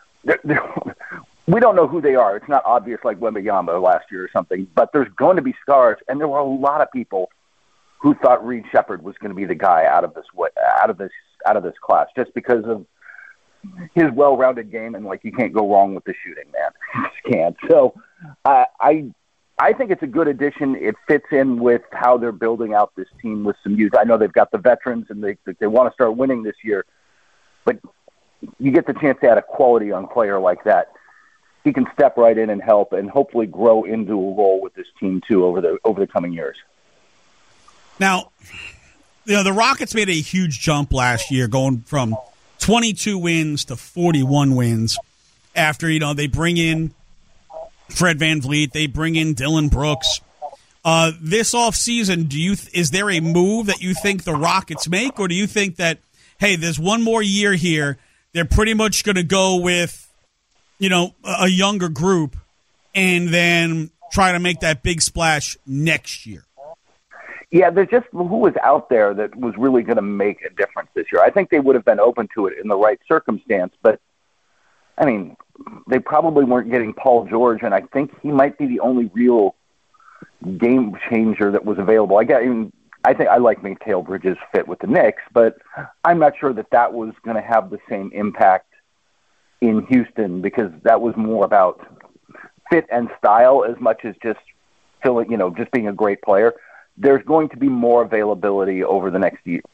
we don't know who they are. It's not obvious like Wembanyama last year or something, but there's going to be stars, and there were a lot of people who thought Reed Sheppard was going to be the guy out of this class, just because of his well-rounded game, and like you can't go wrong with the shooting, man. You just can't. So I think it's a good addition. It fits in with how they're building out this team with some youth. I know they've got the veterans and they want to start winning this year, but you get the chance to add a quality young player like that. He can step right in and help, and hopefully grow into a role with this team too over the coming years. Now, the Rockets made a huge jump last year, going from 22 wins to 41 wins after, they bring in Fred VanVleet, they bring in Dylan Brooks. This offseason, is there a move that you think the Rockets make, or do you think that, hey, there's one more year here, they're pretty much going to go with, a younger group and then try to make that big splash next year? Yeah, there's just who was out there that was really going to make a difference this year. I think they would have been open to it in the right circumstance, but, I mean, they probably weren't getting Paul George, and I think he might be the only real game changer that was available. I think I like Mikal Bridges' fit with the Knicks, but I'm not sure that was going to have the same impact in Houston, because that was more about fit and style as much as just just being a great player. There's going to be more availability over the next year.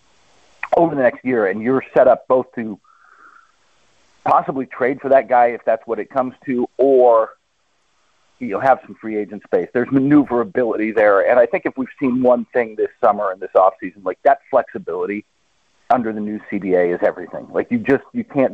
And you're set up both to possibly trade for that guy if that's what it comes to, or have some free agent space. There's maneuverability there, and I think if we've seen one thing this summer and this offseason, like that flexibility under the new CBA is everything. Like you can't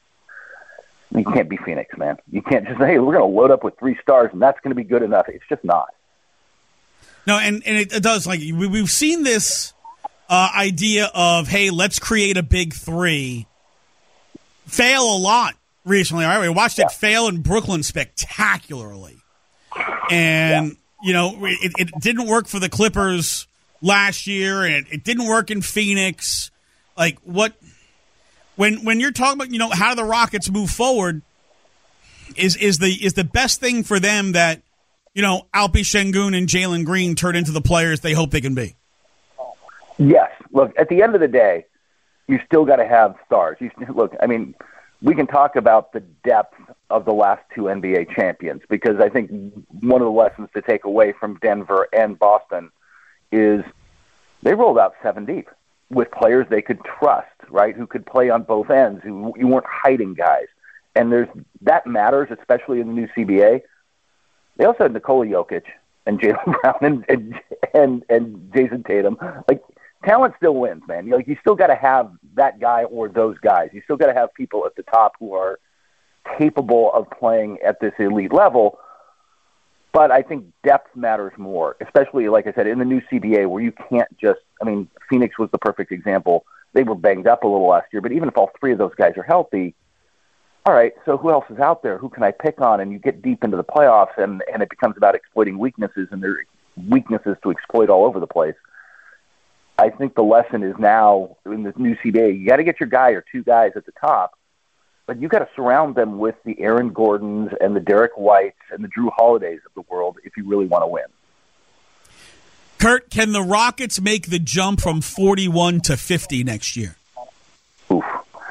be Phoenix, man. You can't just say, hey, we're going to load up with 3 stars and that's going to be good enough. It's just not. No, and it does. Like we've seen this idea of, hey, let's create a big 3 fail a lot recently. All right, we watched it fail in Brooklyn spectacularly, and it didn't work for the Clippers last year, and it didn't work in Phoenix. Like what? When you're talking about how do the Rockets move forward, is the best thing for them that Alpi Şengün and Jalen Green turn into the players they hope they can be? Yes. Look, at the end of the day, you still got to have stars. Look, I mean, we can talk about the depth of the last 2 NBA champions, because I think one of the lessons to take away from Denver and Boston is they rolled out 7 deep with players they could trust, right, who could play on both ends, who you weren't hiding guys. And that matters, especially in the new CBA. They also had Nikola Jokic and Jaylen Brown and Jason Tatum. Like, talent still wins, man. You still got to have that guy or those guys. You still got to have people at the top who are capable of playing at this elite level. But I think depth matters more, especially, like I said, in the new CBA, where you can't Phoenix was the perfect example. They were banged up a little last year, but even if all 3 of those guys are healthy, all right, so who else is out there? Who can I pick on? And you get deep into the playoffs, and it becomes about exploiting weaknesses, and there are weaknesses to exploit all over the place. I think the lesson is now in this new CBA, you got to get your guy or 2 guys at the top, but you got to surround them with the Aaron Gordons and the Derek Whites and the Drew Holidays of the world if you really want to win. Kurt, can the Rockets make the jump from 41 to 50 next year? Oof.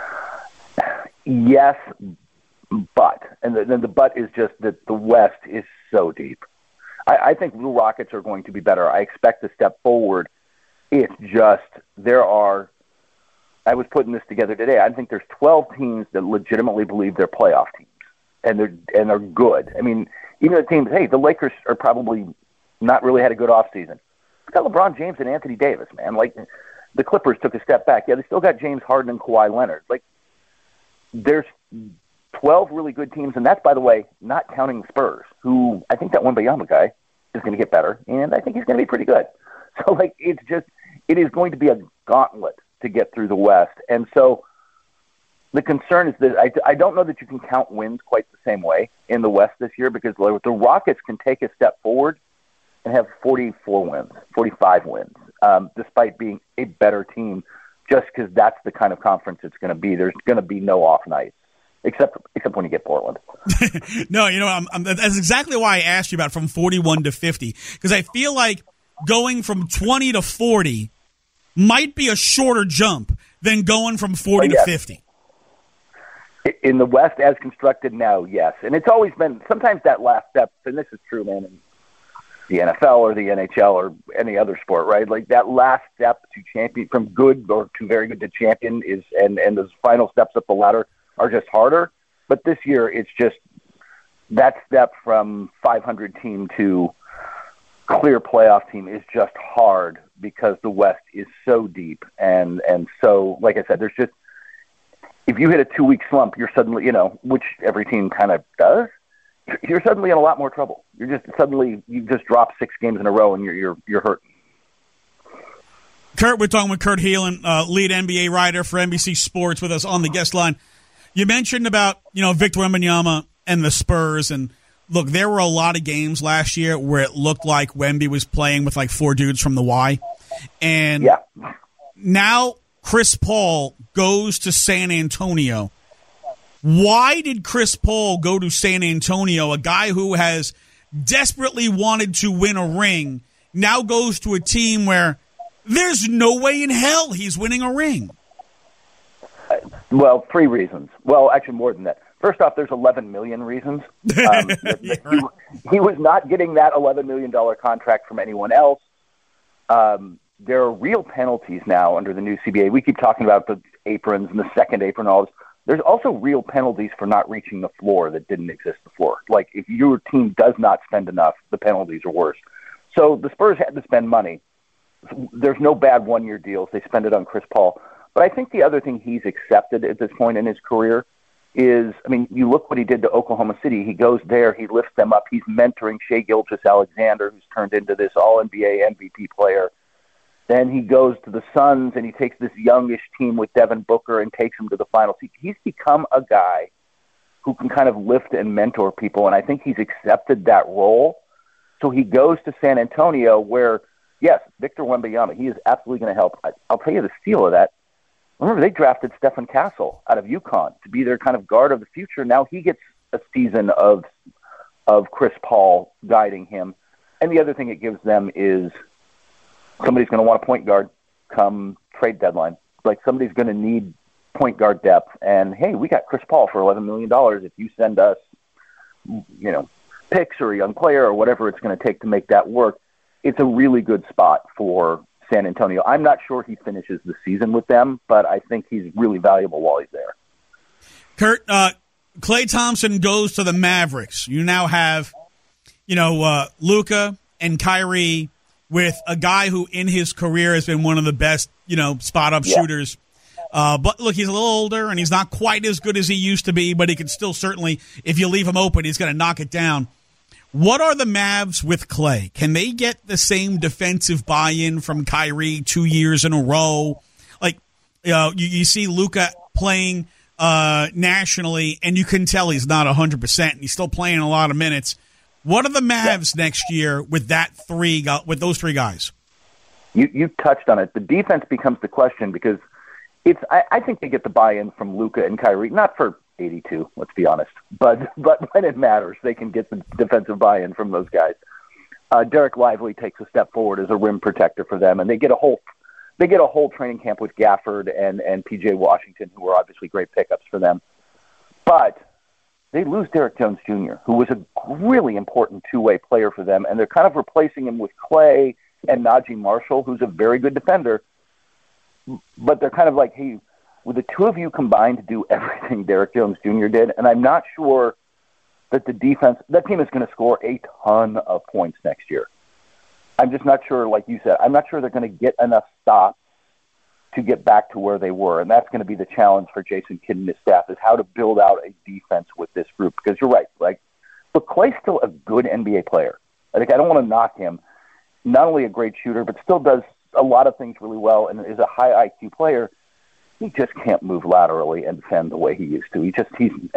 Yes, but, and the but is just that the West is so deep. I think the Rockets are going to be better. I expect a step forward. It's just I was putting this together today. I think there's 12 teams that legitimately believe they're playoff teams, and they're good. I mean, even the teams, hey, the Lakers are probably not really had a good offseason. It's got LeBron James and Anthony Davis, man. Like, the Clippers took a step back. Yeah, they still got James Harden and Kawhi Leonard. Like, there's 12 really good teams, and that's, by the way, not counting Spurs, who I think that Wembanyama guy is going to get better, and I think he's going to be pretty good. So, like, it is going to be a gauntlet to get through the West. And so the concern is that I don't know that you can count wins quite the same way in the West this year, because the Rockets can take a step forward and have 44 wins, 45 wins, despite being a better team, just because that's the kind of conference it's going to be. There's going to be no off nights, except when you get Portland. No, that's exactly why I asked you about from 41 to 50, because I feel like going from 20 to 40 might be a shorter jump than going from 40 to 50. In the West, as constructed now, yes. And it's always been, sometimes that last step, and this is true, man, in the NFL or the NHL or any other sport, right? Like, that last step to champion, from good or to very good to champion, is, and those final steps up the ladder are just harder. But this year, it's just that step from 500 team to clear playoff team is just hard, because the West is so deep. And so, like I said, there's just, if you hit a 2-week slump, you're suddenly, which every team kind of does, you're suddenly in a lot more trouble. You just dropped 6 games in a row and you're hurt. Kurt, we're talking with Kurt Helin, lead NBA writer for NBC Sports, with us on the guest line. You mentioned about, Victor Wembanyama and the Spurs, and look, there were a lot of games last year where it looked like Wemby was playing with like four dudes from the Y. And now Chris Paul goes to San Antonio. Why did Chris Paul go to San Antonio, a guy who has desperately wanted to win a ring, now goes to a team where there's no way in hell he's winning a ring? Well, 3 reasons. Well, actually more than that. First off, there's 11 million reasons. He was not getting that $11 million contract from anyone else. There are real penalties now under the new CBA. We keep talking about the aprons and the second apron and all this. There's also real penalties for not reaching the floor that didn't exist before. Like, if your team does not spend enough, the penalties are worse. So the Spurs had to spend money. There's no bad one-year deals. They spend it on Chris Paul. But I think the other thing he's accepted at this point in his career is, I mean, you look what he did to Oklahoma City. He goes there, he lifts them up. He's mentoring Shai Gilgeous-Alexander, who's turned into this All-NBA MVP player. Then he goes to the Suns, and he takes this youngish team with Devin Booker and takes them to the finals. He's become a guy who can kind of lift and mentor people, and I think he's accepted that role. So he goes to San Antonio where, yes, Victor Wembanyama, he is absolutely going to help. I'll tell you the steal of that. Remember, they drafted Stephen Castle out of UConn to be their kind of guard of the future. Now he gets a season of Chris Paul guiding him. And the other thing it gives them is somebody's going to want a point guard come trade deadline. Like, somebody's going to need point guard depth. And, hey, we got Chris Paul for $11 million. If you send us, picks or a young player or whatever it's going to take to make that work, it's a really good spot for San Antonio. I'm not sure he finishes the season with them, but I think he's really valuable while he's there. Kurt, Klay Thompson goes to the Mavericks. You now have, Luka and Kyrie with a guy who in his career has been one of the best, spot-up shooters. But look, he's a little older and he's not quite as good as he used to be, but he can still certainly, if you leave him open, he's going to knock it down. What are the Mavs with Klay? Can they get the same defensive buy-in from Kyrie 2 years in a row? Like, you see Luka playing nationally, and you can tell he's not 100%, and he's still playing a lot of minutes. What are the Mavs next year with with those 3 guys? You touched on it. The defense becomes the question because I think they get the buy-in from Luka and Kyrie, not for 82, let's be honest. But when it matters, they can get the defensive buy-in from those guys. Derek Lively takes a step forward as a rim protector for them, and they get a whole training camp with Gafford and P.J. Washington, who are obviously great pickups for them. But they lose Derek Jones Jr., who was a really important two-way player for them, and they're kind of replacing him with Klay and Najee Marshall, who's a very good defender. But they're kind of like, hey, with the two of you combined to do everything Derek Jones Jr. did, and I'm not sure that that team is going to score a ton of points next year. I'm just not sure, like you said, I'm not sure they're going to get enough stops to get back to where they were, and that's going to be the challenge for Jason Kidd and his staff, is how to build out a defense with this group, because you're right. But Klay's still a good NBA player. I don't want to knock him. Not only a great shooter, but still does a lot of things really well and is a high IQ player. He just can't move laterally and defend the way he used to. He hit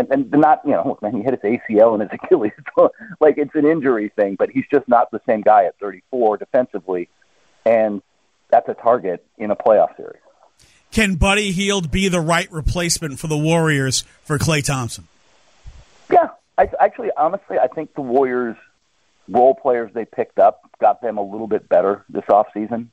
his ACL and his Achilles. It's an injury thing, but he's just not the same guy at 34 defensively, and that's a target in a playoff series. Can Buddy Hield be the right replacement for the Warriors for Klay Thompson? Yeah. Honestly, I think the Warriors' role players they picked up got them a little bit better this offseason.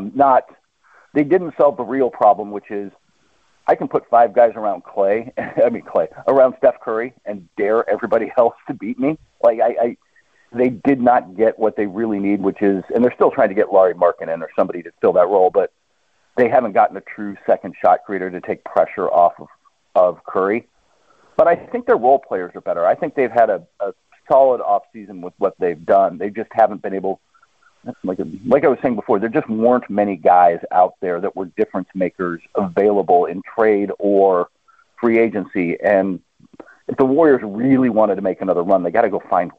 They didn't solve the real problem, which is I can put 5 guys around around Steph Curry and dare everybody else to beat me. They did not get what they really need, which is, and they're still trying to get Lauri Markkanen or somebody to fill that role, but they haven't gotten a true second shot creator to take pressure off of Curry. But I think their role players are better. I think they've had a solid offseason with what they've done. They just haven't been able, like I was saying before, there just weren't many guys out there that were difference makers available in trade or free agency. And if the Warriors really wanted to make another run, they got to go find one.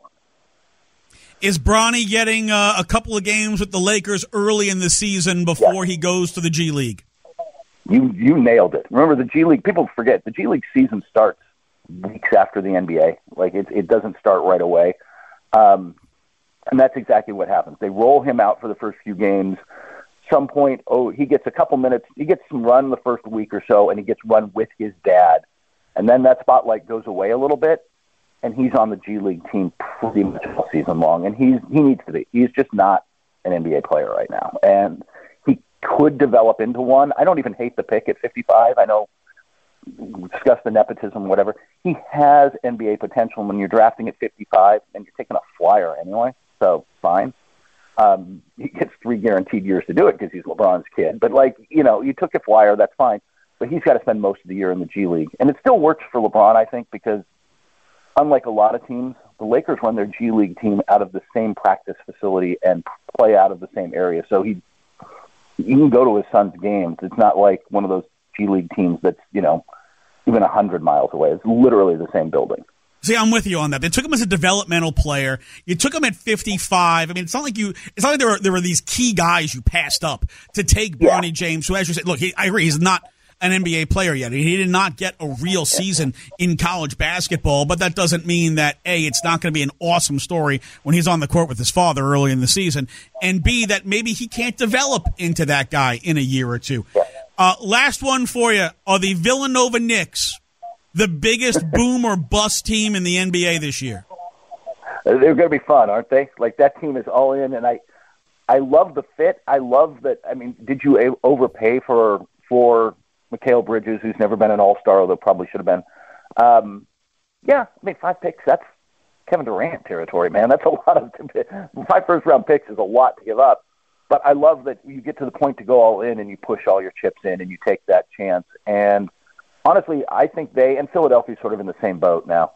Is Bronny getting a couple of games with the Lakers early in the season before he goes to the G League? You nailed it. Remember, the G League, people forget, the G League season starts weeks after the NBA. It doesn't start right away. And that's exactly what happens. They roll him out for the first few games. Some point, he gets a couple minutes. He gets some run the first week or so, and he gets run with his dad. And then that spotlight goes away a little bit, and he's on the G League team pretty much all season long. And he needs to be. He's just not an NBA player right now. And he could develop into one. I don't even hate the pick at 55. I know we discussed the nepotism, whatever. He has NBA potential when you're drafting at 55, and you're taking a flyer anyway, so fine. He gets 3 guaranteed years to do it because he's LeBron's kid. But, you took a flyer, that's fine. But he's got to spend most of the year in the G League. And it still works for LeBron, I think, because unlike a lot of teams, the Lakers run their G League team out of the same practice facility and play out of the same area. So he can go to his son's games. It's not like one of those G League teams that's, even 100 miles away. It's literally the same building. See, I'm with you on that. They took him as a developmental player. You took him at 55. I mean, it's not like there were these key guys you passed up to take Bronny James, who, as you said, look, I agree, he's not an NBA player yet. He did not get a real season in college basketball, but that doesn't mean that, A, it's not going to be an awesome story when he's on the court with his father early in the season, and B, that maybe he can't develop into that guy in a year or two. Last one for you. Are the Villanova Knicks the biggest boom or bust team in the NBA this year? They're going to be fun, aren't they? Like, that team is all in, and I love the fit. I love that. I mean, did you overpay for Mikal Bridges, who's never been an all-star, although probably should have been? 5 picks, that's Kevin Durant territory, man. That's a lot of 5 first-round picks is a lot to give up. But I love that you get to the point to go all in and you push all your chips in and you take that chance. And honestly, I think they, and Philadelphia's sort of in the same boat now.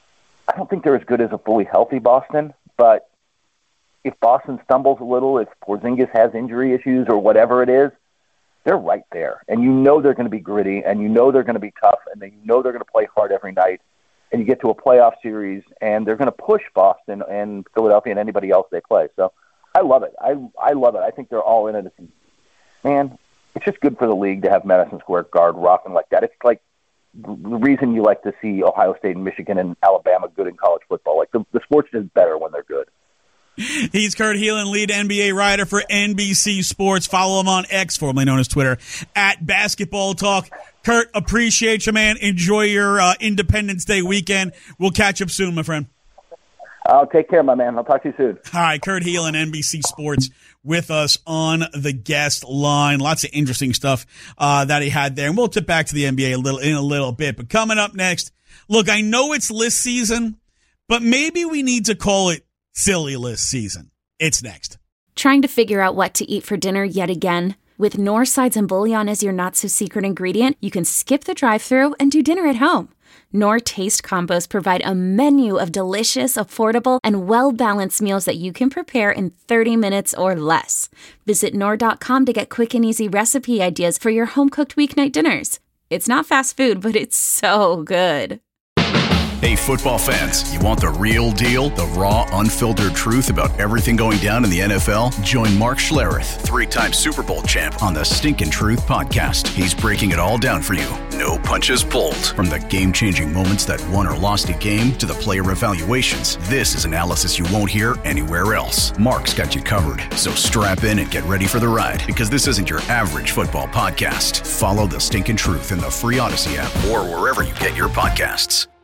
I don't think they're as good as a fully healthy Boston, but if Boston stumbles a little, if Porzingis has injury issues or whatever it is, they're right there. And you know they're going to be gritty, and you know they're going to be tough, and you know they're going to play hard every night. And you get to a playoff series, and they're going to push Boston and Philadelphia and anybody else they play. So I love it. I love it. I think they're all in it. Man, it's just good for the league to have Madison Square Garden rocking like that. It's like the reason you like to see Ohio State and Michigan and Alabama good in college football. Like the sport's just better when they're good. He's Kurt Helin, lead NBA writer for NBC Sports. Follow him on X, formerly known as Twitter, at Basketball Talk. Kurt, appreciate you, man. Enjoy your Independence Day weekend. We'll catch up soon, my friend. I'll take care, my man. I'll talk to you soon. All right, Kurt Helin, NBC Sports, with us on the guest line. Lots of interesting stuff that he had there. And we'll tip back to the NBA in a little bit. But coming up next, look, I know it's list season, but maybe we need to call it silly list season. It's next. Trying to figure out what to eat for dinner yet again? With Knorr sides and bouillon as your not-so-secret ingredient, you can skip the drive-thru and do dinner at home. Knorr Taste Combos provide a menu of delicious, affordable, and well-balanced meals that you can prepare in 30 minutes or less. Visit Knorr.com to get quick and easy recipe ideas for your home-cooked weeknight dinners. It's not fast food, but it's so good. Hey, football fans, you want the real deal, the raw, unfiltered truth about everything going down in the NFL? Join Mark Schlereth, 3-time Super Bowl champ, on the Stinkin' Truth podcast. He's breaking it all down for you. No punches pulled. From the game-changing moments that won or lost a game to the player evaluations, this is analysis you won't hear anywhere else. Mark's got you covered, so strap in and get ready for the ride, because this isn't your average football podcast. Follow the Stinkin' Truth in the free Odyssey app or wherever you get your podcasts.